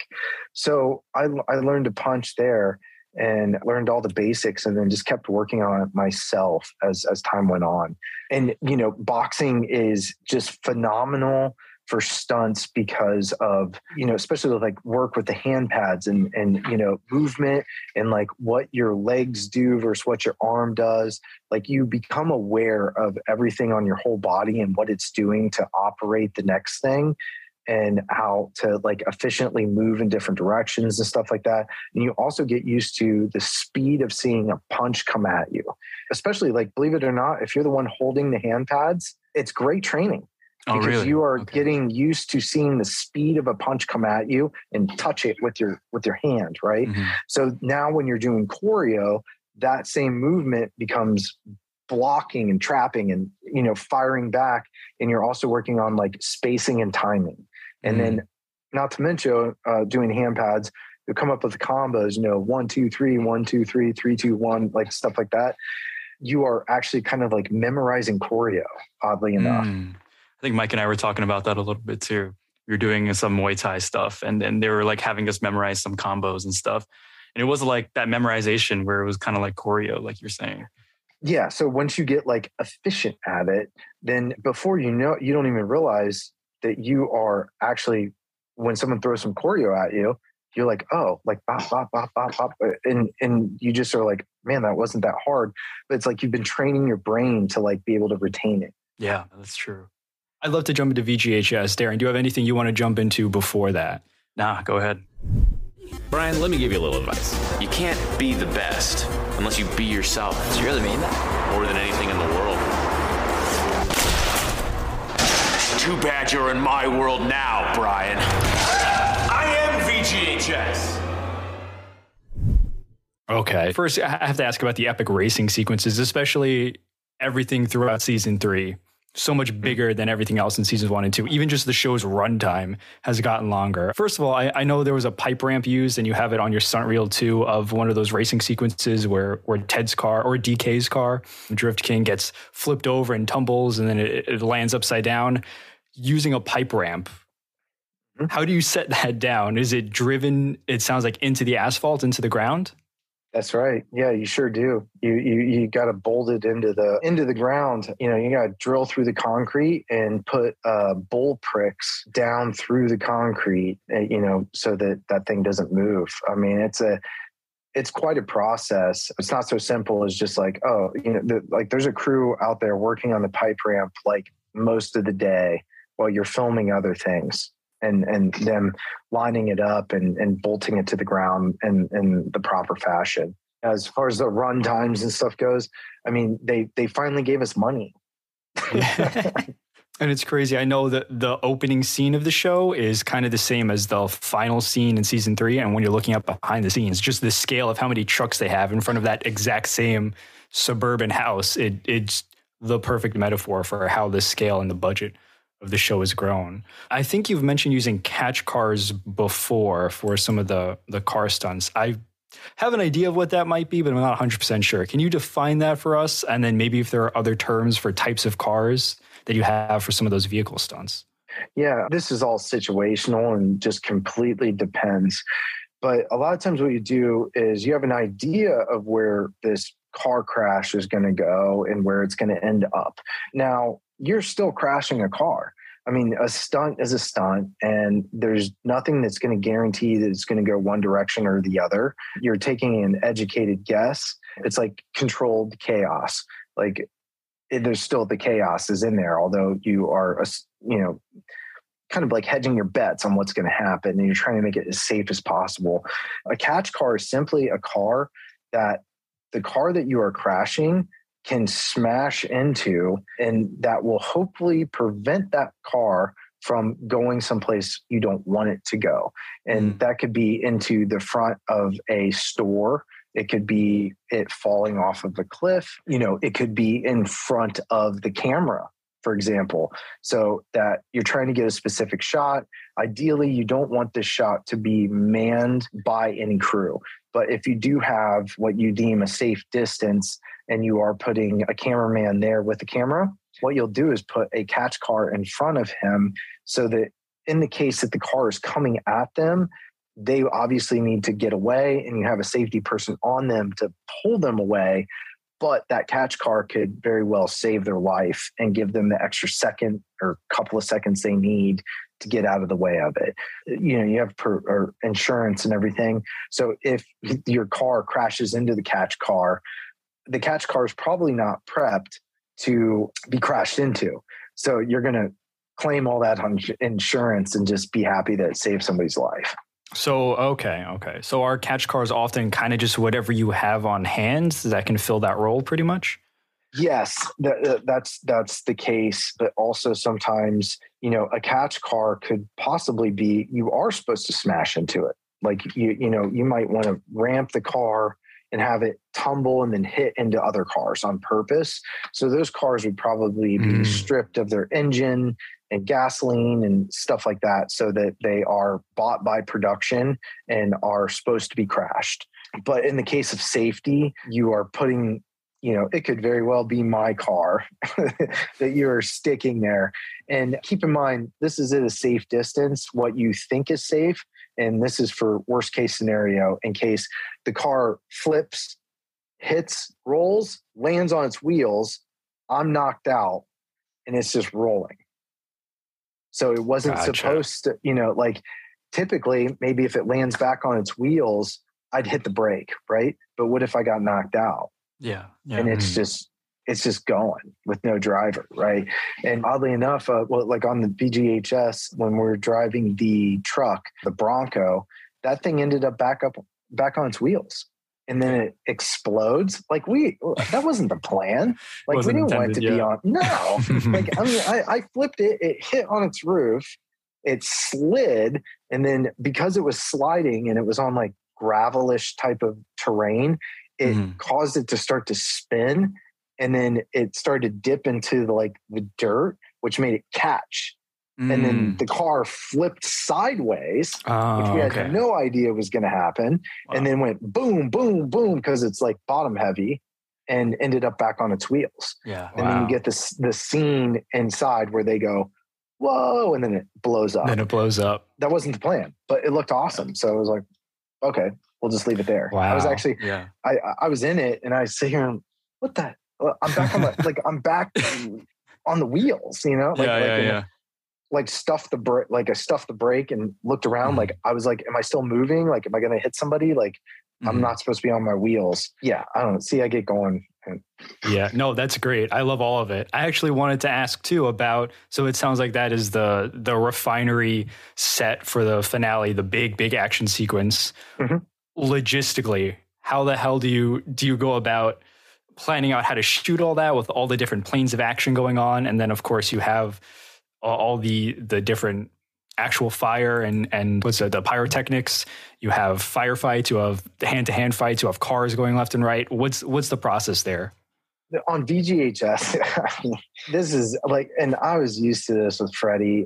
So I learned to punch there and learned all the basics, and then just kept working on it myself as time went on. And, boxing is just phenomenal for stunts because of, especially like work with the hand pads and movement and like what your legs do versus what your arm does. Like, you become aware of everything on your whole body and what it's doing to operate the next thing, and how to like efficiently move in different directions and stuff like that. And you also get used to the speed of seeing a punch come at you, especially, like, believe it or not, if you're the one holding the hand pads, it's great training. Because you are getting used to seeing the speed of a punch come at you and touch it with your hand, right? Mm-hmm. So now when you're doing choreo, that same movement becomes blocking and trapping and, firing back. And you're also working on like spacing and timing. And then, not to mention doing hand pads, you come up with the combos, 1, 2, 3, 1, 2, 3, 3, 2, 1, like stuff like that. You are actually kind of like memorizing choreo, oddly enough. I think Mike and I were talking about that a little bit too. We were doing some Muay Thai stuff, and they were like having us memorize some combos and stuff. And it was like that memorization where it was kind of like choreo, like you're saying. Yeah. So once you get like efficient at it, then before you don't even realize that you are actually, when someone throws some choreo at you, you're like, oh, like bop, bop, bop, bop, bop. And you just are like, man, that wasn't that hard. But it's like you've been training your brain to like be able to retain it. Yeah, that's true. I'd love to jump into VGHS. Darren, do you have anything you want to jump into before that? Nah, go ahead. Brian, let me give you a little advice. You can't be the best unless you be yourself. Do you really mean that? More than anything in the world. Too bad you're in my world now, Brian. I am VGHS. Okay. First, I have to ask about the epic racing sequences, especially everything throughout season 3. So much bigger than everything else in seasons 1 and 2. Even just the show's runtime has gotten longer. First of all, I know there was a pipe ramp used, and you have it on your stunt reel too, of one of those racing sequences where Ted's car or DK's car, Drift King, gets flipped over and tumbles, and then it lands upside down using a pipe ramp. How do you set that down? Is it driven, it sounds like, into the asphalt, into the ground? That's right. Yeah, you sure do. You got to bolt it into the ground. You know, you got to drill through the concrete and put bull pricks down through the concrete, you know, so that thing doesn't move. I mean, it's quite a process. It's not so simple as just like, oh, you know, like there's a crew out there working on the pipe ramp like most of the day while you're filming other things. And them lining it up and bolting it to the ground in the proper fashion. As far as the run times and stuff goes, I mean, they finally gave us money. And it's crazy. I know that the opening scene of the show is kind of the same as the final scene in season 3. And when you're looking up behind the scenes, just the scale of how many trucks they have in front of that exact same suburban house, it's the perfect metaphor for how the scale and the budget of the show has grown. I think you've mentioned using catch cars before for some of the car stunts. I have an idea of what that might be, but I'm not 100% sure. Can you define that for us? And then maybe if there are other terms for types of cars that you have for some of those vehicle stunts. Yeah, this is all situational and just completely depends. But a lot of times what you do is you have an idea of where this car crash is going to go and where it's going to end up. Now, you're still crashing a car. I mean, a stunt is a stunt, and there's nothing that's going to guarantee that it's going to go one direction or the other. You're taking an educated guess. It's like controlled chaos. Like there's still the chaos is in there, although you are, you know, kind of like hedging your bets on what's going to happen, and you're trying to make it as safe as possible. A catch car is simply a car that the car that you are crashing can smash into, and that will hopefully prevent that car from going someplace you don't want it to go. And that could be into the front of a store. It could be it falling off of a cliff. You know, it could be in front of the camera, for example, so that you're trying to get a specific shot. Ideally, you don't want this shot to be manned by any crew. But if you do have what you deem a safe distance and you are putting a cameraman there with the camera, what you'll do is put a catch car in front of him so that in the case that the car is coming at them, they obviously need to get away, and you have a safety person on them to pull them away. But that catch car could very well save their life and give them the extra second or couple of seconds they need to get out of the way of it. You know, you have insurance and everything. So if your car crashes into the catch car is probably not prepped to be crashed into. So you're going to claim all that on insurance and just be happy that it saved somebody's life. So, okay. So are catch cars often kind of just whatever you have on hand that can fill that role pretty much? Yes, that's the case. But also sometimes, you know, a catch car could possibly be, you are supposed to smash into it. Like, you know, you might want to ramp the car and have it tumble and then hit into other cars on purpose. So those cars would probably be stripped of their engine and gasoline and stuff like that, so that they are bought by production and are supposed to be crashed. But in the case of safety, you are putting, you know, it could very well be my car that you're sticking there. And keep in mind, this is at a safe distance, what you think is safe. And this is for worst case scenario, in case the car flips, hits, rolls, lands on its wheels, I'm knocked out, and it's just rolling. So it wasn't supposed to, you know, like typically, maybe if it lands back on its wheels, I'd hit the brake, right? But what if I got knocked out? Yeah. And it's just going with no driver, right? And oddly enough, like on the BGHS, when we're driving the truck, the Bronco, that thing ended up back on its wheels. And then it explodes. Like that wasn't the plan. Like we didn't want it to be on. No, like, I mean, I flipped it. It hit on its roof. It slid. And then because it was sliding and it was on like gravelish type of terrain, it caused it to start to spin. And then it started to dip into the dirt, which made it catch. And then the car flipped sideways, which we had no idea was going to happen. Wow. And then went boom, boom, boom, because it's like bottom heavy, and ended up back on its wheels. Yeah. And then you get the scene inside where they go, whoa, and then it blows up. That wasn't the plan, but it looked awesome. So I was like, okay, we'll just leave it there. Wow. I was actually, I was in it, and I sit here and what the, I'm back on I'm back on the wheels, you know? Like stuffed the brake, I stuffed the brake and looked around. Like I was like, am I still moving? Like, am I going to hit somebody? Like I'm not supposed to be on my wheels. Yeah. I don't know. See, I get going. Yeah, no, that's great. I love all of it. I actually wanted to ask too about, so it sounds like that is the refinery set for the finale, the big action sequence. Logistically, how the hell do you go about planning out how to shoot all that with all the different planes of action going on? And then of course you have all the different actual fire and what's the pyrotechnics. You have firefights, you have the hand-to-hand fights, you have cars going left and right. What's the process there? On VGHS, this is like, and I was used to this with Freddie.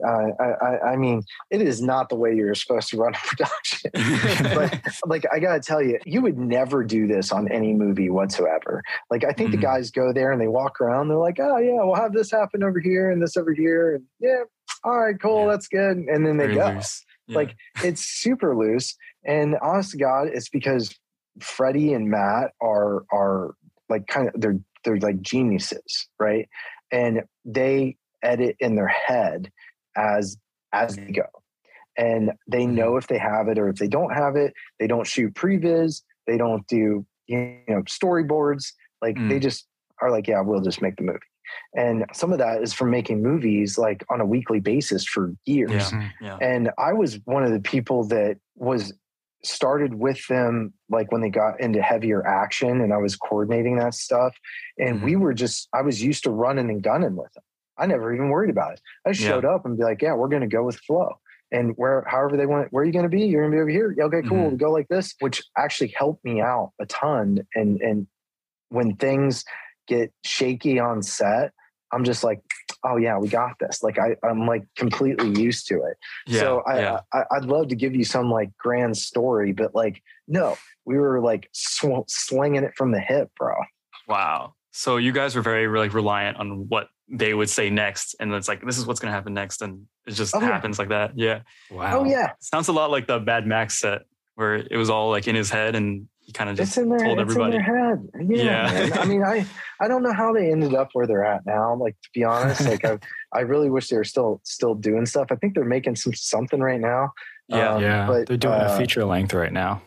I mean, it is not the way you're supposed to run a production. But like, I got to tell you, you would never do this on any movie whatsoever. Like, I think the guys go there and they walk around. They're like, oh yeah, we'll have this happen over here and this over here. And yeah, all right, cool, that's good. And then they go. Like, it's super loose. And honest to God, it's because Freddie and Matt are like kind of, they're like geniuses, right? And they edit in their head as they go. And they know if they have it or if they don't have it. They don't shoot previs. They don't do, storyboards. Like they just are like, yeah, we'll just make the movie. And some of that is from making movies like on a weekly basis for years. And I was one of the people that was started with them like when they got into heavier action, and I was coordinating that stuff. And I was used to running and gunning with them. I never even worried about it. I showed up and be like, yeah, we're going to go with flow. And however they want, where are you going to be? You're going to be over here. Yeah, okay, cool. We'll go like this, which actually helped me out a ton. And when things get shaky on set, I'm just like, oh yeah, we got this. Like I'm like completely used to it. So I'd love to give you some like grand story, but like, no, we were like slinging it from the hip, bro. Wow. So you guys were very like reliant on what they would say next. And it's like, this is what's going to happen next. And it just happens like that. Yeah. Wow. Oh yeah. Sounds a lot like the Mad Max set where it was all like in his head and he kind of just told everybody. It's in their head. Yeah. I mean, I don't know how they ended up where they're at now. Like, to be honest, like I really wish they were still doing stuff. I think they're making something right now. But they're doing a feature length right now.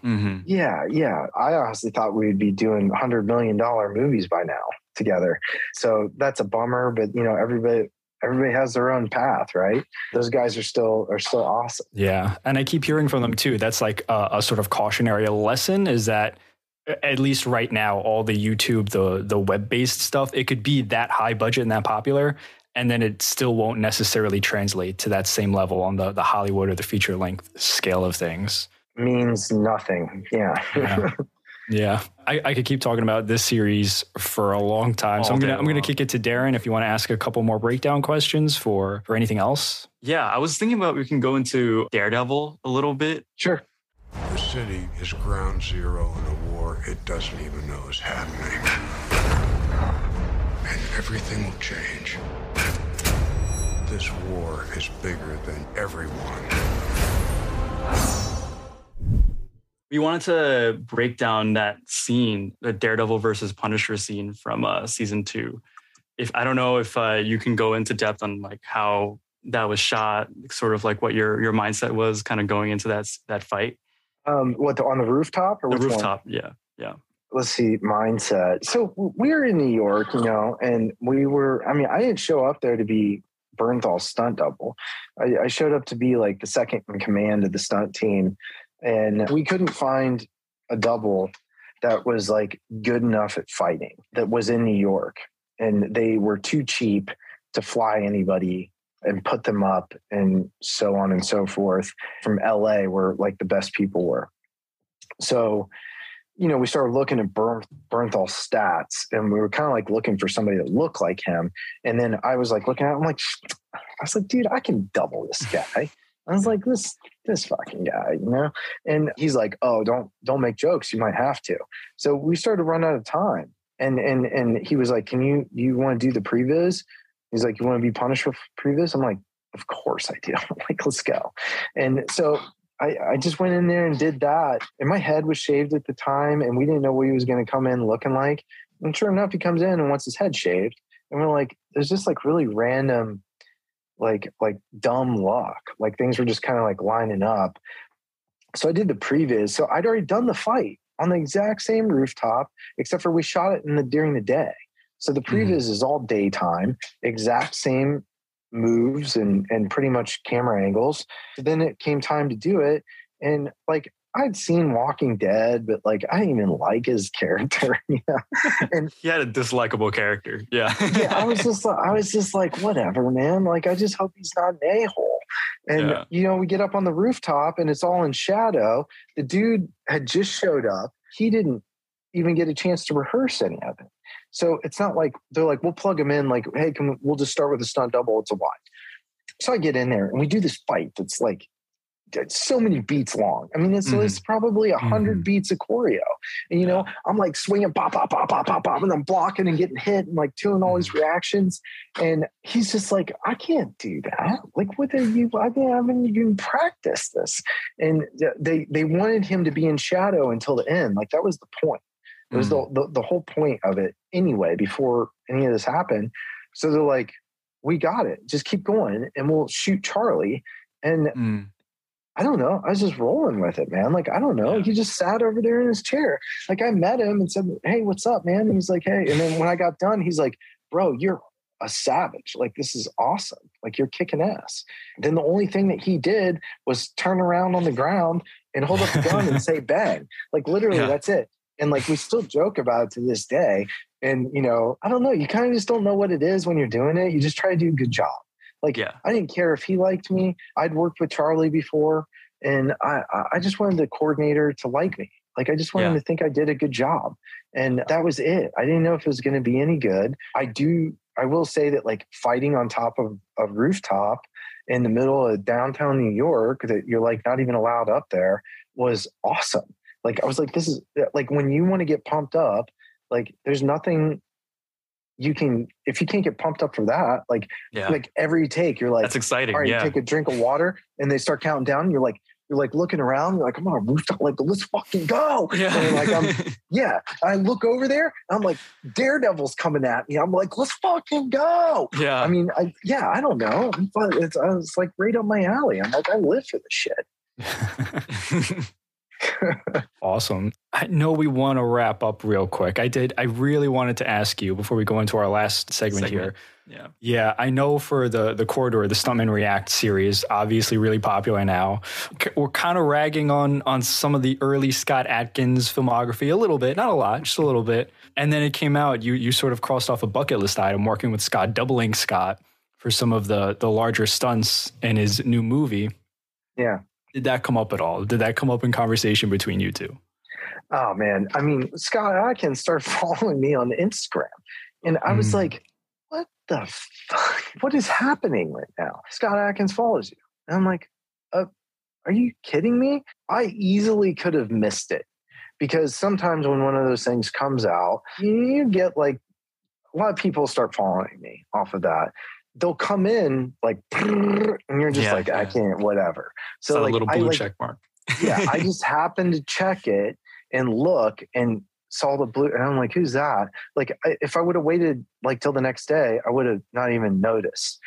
Yeah. I honestly thought we'd be doing $100 million movies by now together. So that's a bummer, but everybody has their own path, right? Those guys are still awesome. Yeah. And I keep hearing from them too. That's like a sort of cautionary lesson, is that at least right now, all the YouTube, the web-based stuff, it could be that high budget and that popular, and then it still won't necessarily translate to that same level on the Hollywood or the feature length scale of things. Means nothing. Yeah. Yeah. I could keep talking about this series for a long time. So I'm gonna kick it to Darren if you want to ask a couple more breakdown questions for anything else. Yeah, I was thinking about we can go into Daredevil a little bit. Sure. The city is ground zero in a war it doesn't even know is happening. And everything will change. This war is bigger than everyone. We wanted to break down that scene, the Daredevil versus Punisher scene from season 2. I don't know if you can go into depth on like how that was shot, sort of like what your mindset was kind of going into that fight? What, on the rooftop or the which rooftop? one? Yeah. Let's see, mindset. So we were in New York, and I didn't show up there to be Bernthal's stunt double. I showed up to be like the second in command of the stunt team, and we couldn't find a double that was like good enough at fighting that was in New York, and they were too cheap to fly anybody and put them up and so on and so forth from LA, where like the best people were. So, we started looking at Bernthal's stats, and we were kind of like looking for somebody that looked like him. And then I was like looking at him, I was like, dude, I can double this guy. I was like, this fucking guy, And he's like, oh, don't make jokes. You might have to. So we started to run out of time. And he was like, you want to do the previs? He's like, you want to be punished for previs? I'm like, of course I do. I'm like, let's go. And so I just went in there and did that. And my head was shaved at the time, and we didn't know what he was going to come in looking like. And sure enough, he comes in and wants his head shaved. And we're like, there's just like really random, like dumb luck. Like things were just kind of like lining up. So I did the previs. So I'd already done the fight on the exact same rooftop, except for we shot it during the day. So the previs is all daytime, exact same moves and pretty much camera angles. So then it came time to do it. And like, I'd seen Walking Dead, but like, I didn't even like his character. And he had a dislikable character. Yeah. Yeah. I was just like, whatever, man. Like, I just hope he's not an a-hole. And, we get up on the rooftop and it's all in shadow. The dude had just showed up. He didn't even get a chance to rehearse any of it. So it's not like they're like, we'll plug him in. Like, hey, we'll just start with a stunt double. It's a wide. So I get in there and we do this fight that's like so many beats long. I mean, it's probably 100 beats of choreo. And, I'm like swinging, pop, pop, pop, pop, pop, pop, and I'm blocking and getting hit and like doing all these reactions. And he's just like, I can't do that. Like, what are you? I haven't even practiced this. And they wanted him to be in shadow until the end. Like, that was the point. It was the whole point of it anyway, before any of this happened. So they're like, we got it. Just keep going and we'll shoot Charlie. And I don't know. I was just rolling with it, man. Like, I don't know. He just sat over there in his chair. Like, I met him and said, hey, what's up, man? And he's like, hey. And then when I got done, he's like, bro, you're a savage. Like, this is awesome. Like, you're kicking ass. Then the only thing that he did was turn around on the ground and hold up the gun and say bang. Like, literally, that's it. And like, we still joke about it to this day. And, I don't know. You kind of just don't know what it is when you're doing it. You just try to do a good job. Like, I didn't care if he liked me. I'd worked with Charlie before, and I just wanted the coordinator to like me. Like, I just wanted him to think I did a good job. And that was it. I didn't know if it was going to be any good. I will say that like fighting on top of a rooftop in the middle of downtown New York that you're like not even allowed up there was awesome. Like, I was like, this is like, when you want to get pumped up, like, there's nothing if you can't get pumped up for that, like every take, you're like, that's exciting. All right, you take a drink of water and they start counting down. And you're like looking around, you're like, I'm on a rooftop, like, let's fucking go. Yeah. And like, I look over there, I'm like, Daredevil's coming at me. I'm like, let's fucking go. Yeah. I mean, I don't know. But it's like right up my alley. I'm like, I live for this shit. Awesome. I know we want to wrap up real quick. I really wanted to ask you before we go into our last segment here. Yeah. I know for the Corridor, the Stuntman React series, obviously really popular now. We're kind of ragging on some of the early Scott Adkins filmography a little bit, not a lot, just a little bit. And then it came out, you sort of crossed off a bucket list item working with Scott, doubling Scott for some of the larger stunts in his new movie. Yeah. Did that come up at all? Did that come up in conversation between you two? Oh, man. I mean, Scott Adkins started following me on Instagram. And I was like, what the fuck? What is happening right now? Scott Adkins follows you. And I'm like, are you kidding me? I easily could have missed it. Because sometimes when one of those things comes out, you get like, a lot of people start following me off of that. They'll come in like, and you're just I can't, whatever. So like, a little blue check mark. I just happened to check it and look and saw the blue, and I'm like, who's that? Like, if I would have waited like till the next day, I would have not even noticed.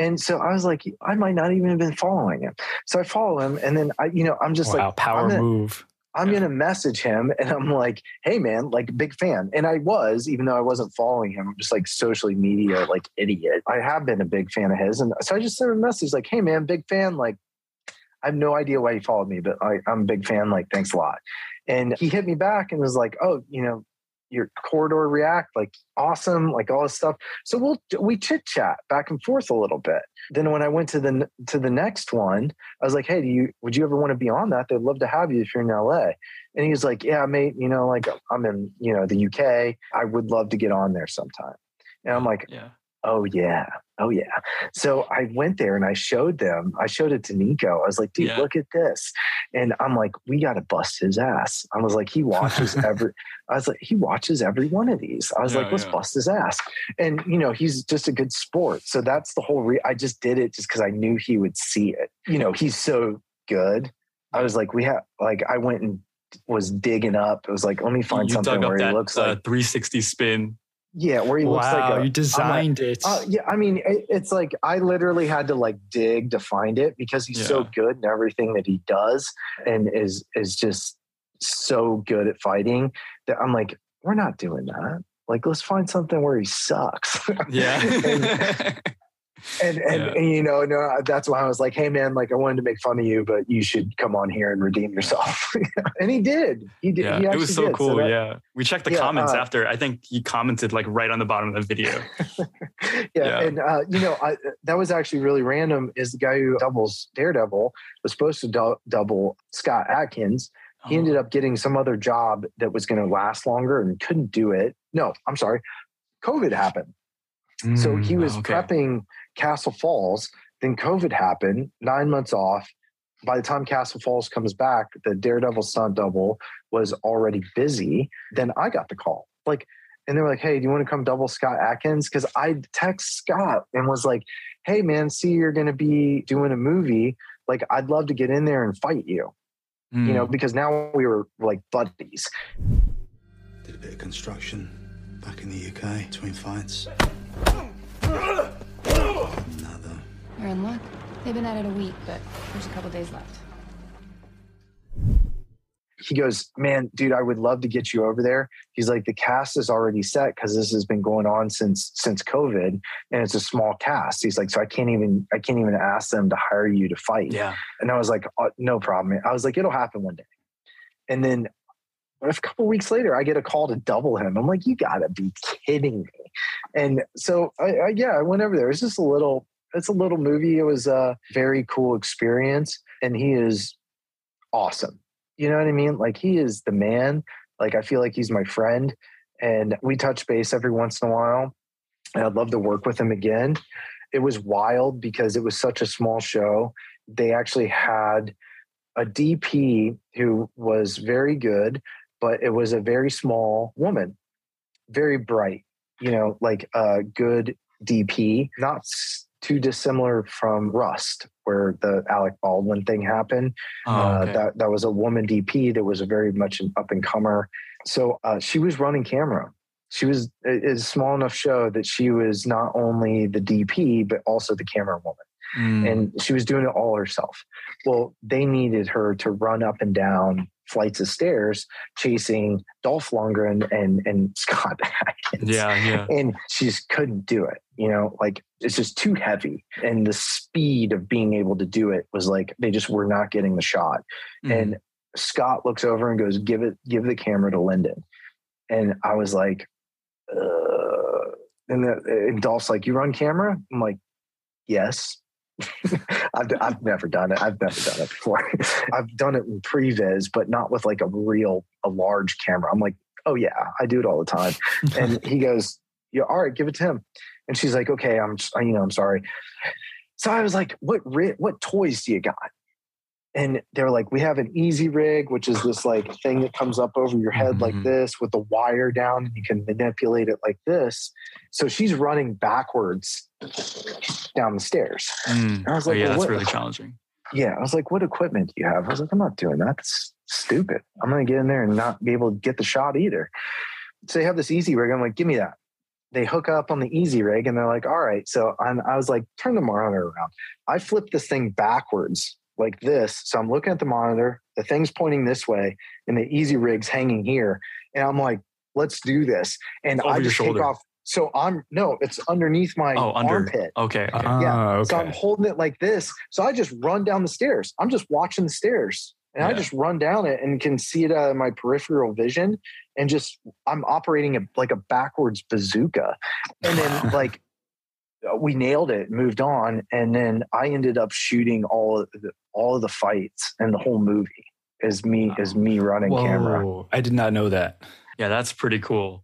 And so I was like, I might not even have been following him. So I follow him, and then I'm just like, power move. I'm going to message him, and I'm like, hey man, like, big fan. And I was, even though I wasn't following him, just like social media, like idiot. I have been a big fan of his. And so I just sent him a message like, hey man, big fan. Like, I have no idea why he followed me, but I'm a big fan. Like, thanks a lot. And he hit me back and was like, oh, your Corridor React, like, awesome, like all this stuff. So we chit chat back and forth a little bit. Then when I went to the next one, I was like, hey, would you ever want to be on that? They'd love to have you if you're in LA. And he was like, yeah, mate, like, I'm in, the UK. I would love to get on there sometime. And I'm like, oh yeah. So I went there and I showed it to Nico. I was like, dude, look at this. And I'm like, we got to bust his ass. I was like, he watches every one of these. I was like, let's bust his ass. And, he's just a good sport. So that's the whole I just did it just because I knew he would see it. He's so good. I was like, I went and was digging up. It was like, let me find something where he looks like 360 spin. Yeah, where he looks like you designed it. Yeah, I mean, it's like I literally had to like dig to find it because he's so good in everything that he does, and is just so good at fighting that I'm like, we're not doing that. Like, let's find something where he sucks. Yeah. And that's why I was like, hey man, like, I wanted to make fun of you, but you should come on here and redeem yourself. And he did. Yeah, it was so cool. So we checked the comments after. I think he commented like right on the bottom of the video. And that was actually really random. Is the guy who doubles Daredevil was supposed to double Scott Adkins. He ended up getting some other job that was going to last longer and couldn't do it. No, I'm sorry. COVID happened. So he was prepping Castle Falls. Then COVID happened, 9 months off. By the time Castle Falls comes back, the Daredevil stunt double was already busy. Then I got the call. And they were like, hey, do you want to come double Scott Adkins? Because I text Scott and was like, hey man, see, you're going to be doing a movie. Like, I'd love to get in there and fight you. Because now we were like buddies. Did a bit of construction back in the UK between fights. You're in luck. They've been at it a week, but there's a couple days left. He goes, man, dude, I would love to get you over there. He's like, the cast is already set because this has been going on since COVID, and it's a small cast. He's like, so I can't even ask them to hire you to fight. Yeah. And I was like, oh, no problem. I was like, it'll happen one day. And then a couple of weeks later, I get a call to double him. I'm like, you gotta be kidding me. And so I went over there. It's just a little movie. It was a very cool experience. And he is awesome. You know what I mean? Like, he is the man. Like, I feel like he's my friend, and we touch base every once in a while, and I'd love to work with him again. It was wild because it was such a small show. They actually had a DP who was very good, but it was a very small woman, very bright, like a good DP, not too dissimilar from Rust, where the Alec Baldwin thing happened. That was a woman DP that was a very much an up and comer. So she was running camera. She was a small enough show that she was not only the DP, but also the camera woman. And she was doing it all herself. Well, they needed her to run up and down flights of stairs chasing Dolph Lundgren and Scott Adkins. Yeah. And she just couldn't do it. Like, it's just too heavy. And the speed of being able to do it was like, they just were not getting the shot. And Scott looks over and goes, give the camera to Lyndon. And I was like, and Dolph's like, you run camera? I'm like, yes. I've never done it. I've never done it before. I've done it in previs, but not with like a large camera. I'm like, oh yeah, I do it all the time. And he goes, yeah, all right, give it to him. And she's like, okay, I'm sorry. So I was like, what toys do you got? And they were like, we have an Easy Rig, which is this like thing that comes up over your head like this with the wire down, and you can manipulate it like this. So she's running backwards down the stairs. And I was like, that's really challenging. Yeah. I was like, what equipment do you have? I was like, I'm not doing that. That's stupid. I'm going to get in there and not be able to get the shot either. So they have this Easy Rig. I'm like, give me that. they hook up on the easy rig and they're like, all right. So I was like, turn the monitor around. I flipped this thing backwards like this. So I'm looking at the monitor, the thing's pointing this way and the easy rig's hanging here. And I'm like, let's do this. And I just take off. So it's underneath my armpit. Okay. Yeah. So I'm holding it like this. So I just run down the stairs. I'm just watching the stairs and I just run down it and can see it out of my peripheral vision. And just, I'm operating like a backwards bazooka. And then like we nailed it, moved on. And then I ended up shooting all of the fights and the whole movie is me running camera. I did not know that. Yeah, that's pretty cool.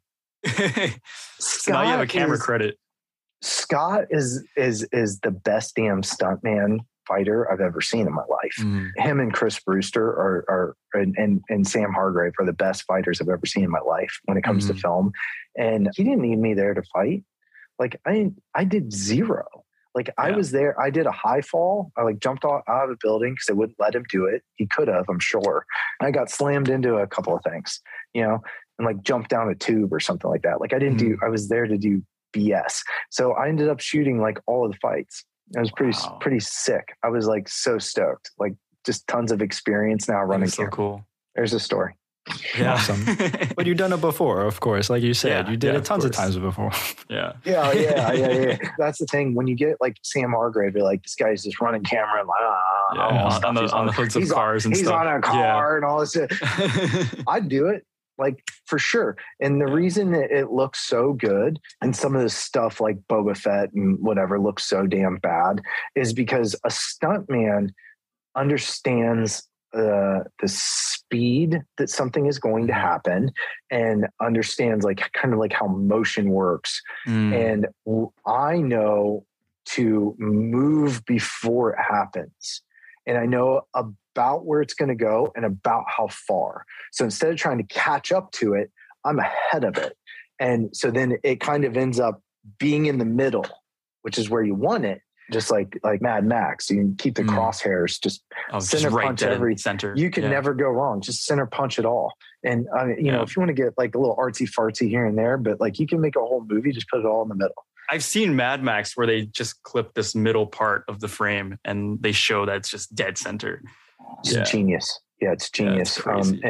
So now you have a camera credit. Scott is the best damn stuntman fighter I've ever seen in my life. Him and Chris Brewster and Sam Hargrave are the best fighters I've ever seen in my life when it comes to film. And he didn't need me there to fight. Like I did zero. Like I was there. I did a high fall. I like jumped out of a building because they wouldn't let him do it. He could have, I'm sure. I got slammed into a couple of things, and like jumped down a tube or something like that. Like I didn't I was there to do BS. So I ended up shooting like all of the fights. It was pretty sick. I was like so stoked, like just tons of experience now running. So cool. There's a story. Yeah. Awesome. But you've done it before, of course. Like you said, you did it tons of times before. Yeah. That's the thing. When you get like Sam Hargrave, you're like, this guy's just running camera and like, on the hoods of cars and stuff. He's on a car and all this shit. I'd do it. Like for sure. And the reason that it looks so good and some of this stuff like Boba Fett and whatever looks so damn bad is because a stuntman understands the speed that something is going to happen and understands like kind of like how motion works. And I know to move before it happens. And I know about where it's going to go and about how far. So instead of trying to catch up to it, I'm ahead of it. And so then it kind of ends up being in the middle, which is where you want it. Just like Mad Max, you can keep the crosshairs, just center punch every center. You can never go wrong. Just center punch it all. And if you want to get like a little artsy fartsy here and there, but like you can make a whole movie, just put it all in the middle. I've seen Mad Max where they just clip this middle part of the frame and they show that it's just dead center. It's genius. Yeah, it's genius.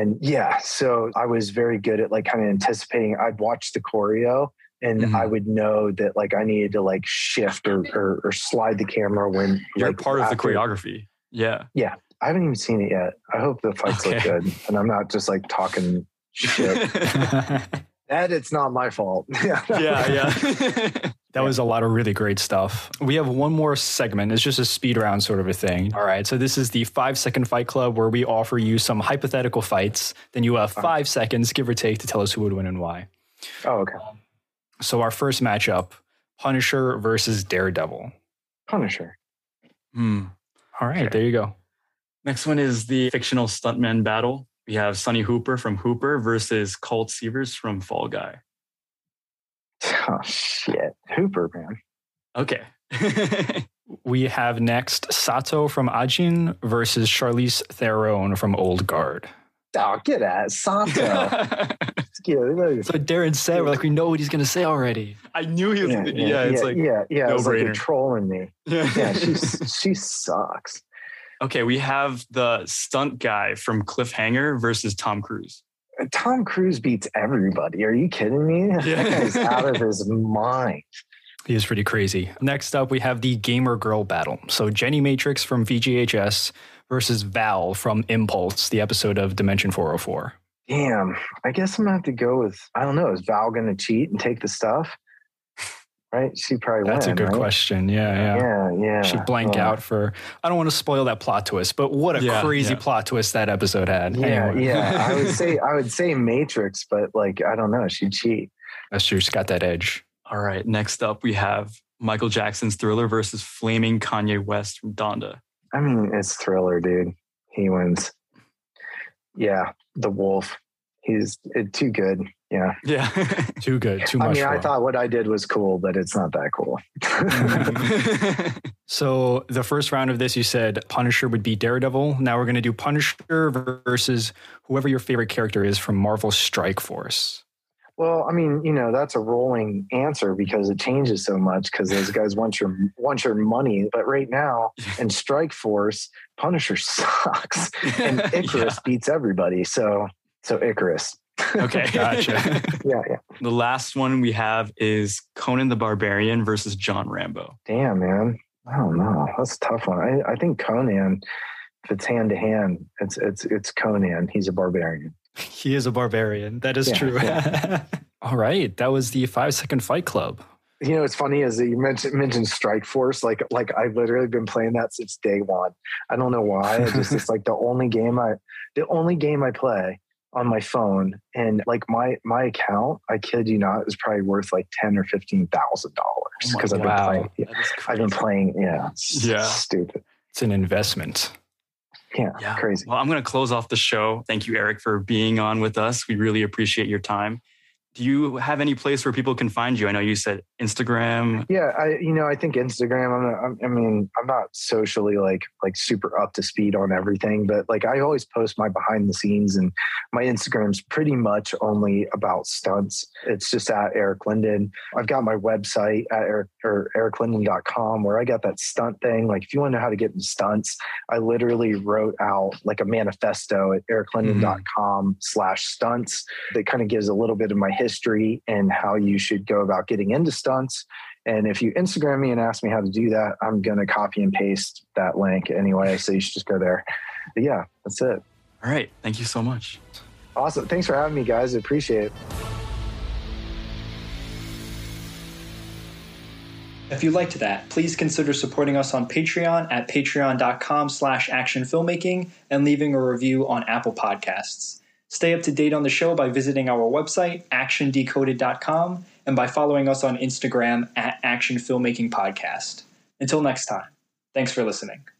So I was very good at like kind of anticipating. I'd watch the choreo and I would know that like I needed to like shift or slide the camera when you're like, part of the choreography. Yeah. Yeah. I haven't even seen it yet. I hope the fights look good and I'm not just like talking shit. It's not my fault. Yeah. That was a lot of really great stuff. We have one more segment. It's just a speed round sort of a thing. All right. So this is the 5-second fight club where we offer you some hypothetical fights. Then you have 5 seconds, give or take, to tell us who would win and why. Oh, okay. So our first matchup, Punisher versus Daredevil. Punisher. All right. There you go. Next one is the fictional stuntman battle. We have Sonny Hooper from Hooper versus Colt Seavers from Fall Guy. Oh, shit. Hooper, man. Okay. We have next Sato from Ajin versus Charlize Theron from Old Guard. Oh, get at Sato. So Darren said, we're like, we know what he's going to say already. I knew he was. It's like no it's like you're trolling me. Yeah, she sucks. Okay, we have the stunt guy from Cliffhanger versus Tom Cruise. Tom Cruise beats everybody. Are you kidding me? That guy's out of his mind. He is pretty crazy. Next up, we have the gamer girl battle. So Jenny Matrix from VGHS versus Val from Impulse, the episode of Dimension 404. Damn. I guess I'm going to have to go with, I don't know, is Val going to cheat and take the stuff? Right? She probably That's a good question. Yeah. She'd blank out for, I don't want to spoil that plot twist, but what a crazy plot twist that episode had. I would say Matrix, but like, I don't know. She'd cheat. That's true. She's got that edge. All right. Next up, we have Michael Jackson's Thriller versus Flaming Kanye West from Donda. I mean, it's Thriller, dude. He wins. Yeah. The Wolf. He's too good. Yeah. Too good. Too much. I thought what I did was cool, but it's not that cool. So the first round of this, you said Punisher would be Daredevil. Now we're going to do Punisher versus whoever your favorite character is from Marvel Strike Force. Well, I mean, that's a rolling answer because it changes so much because those guys want your money. But right now in Strike Force, Punisher sucks and Icarus beats everybody. So Icarus. Okay. Gotcha. Yeah. The last one we have is Conan the Barbarian versus John Rambo. Damn, man. I don't know. That's a tough one. I think Conan, if it's hand to hand, it's Conan. He's a barbarian. He is a barbarian. That is true. Yeah. All right. That was the 5 Second Fight Club. What's funny is that you mentioned Strike Force. Like I've literally been playing that since day one. I don't know why. It's like the only game I play on my phone, and like my account, I kid you not, is probably worth like $10,000 or $15,000 because I've been playing. Yeah, I've been playing. Yeah, stupid. It's an investment. Yeah, crazy. Well, I'm going to close off the show. Thank you, Eric, for being on with us. We really appreciate your time. Do you have any place where people can find you? I know you said Instagram. Yeah, I think Instagram. I'm not socially like super up to speed on everything, but like I always post my behind the scenes, and my Instagram's pretty much only about stunts. It's just at Eric Linden. I've got my website at ericlinden.com where I got that stunt thing. Like if you want to know how to get into stunts, I literally wrote out like a manifesto at ericlinden.com/stunts that kind of gives a little bit of my history and how you should go about getting into stunts. And if you Instagram me and ask me how to do that, I'm going to copy and paste that link anyway. So you should just go there. But yeah, that's it. All right. Thank you so much. Awesome. Thanks for having me, guys. I appreciate it. If you liked that, please consider supporting us on Patreon at patreon.com/actionfilmmaking and leaving a review on Apple Podcasts. Stay up to date on the show by visiting our website, actiondecoded.com, and by following us on Instagram at Action Filmmaking Podcast. Until next time, thanks for listening.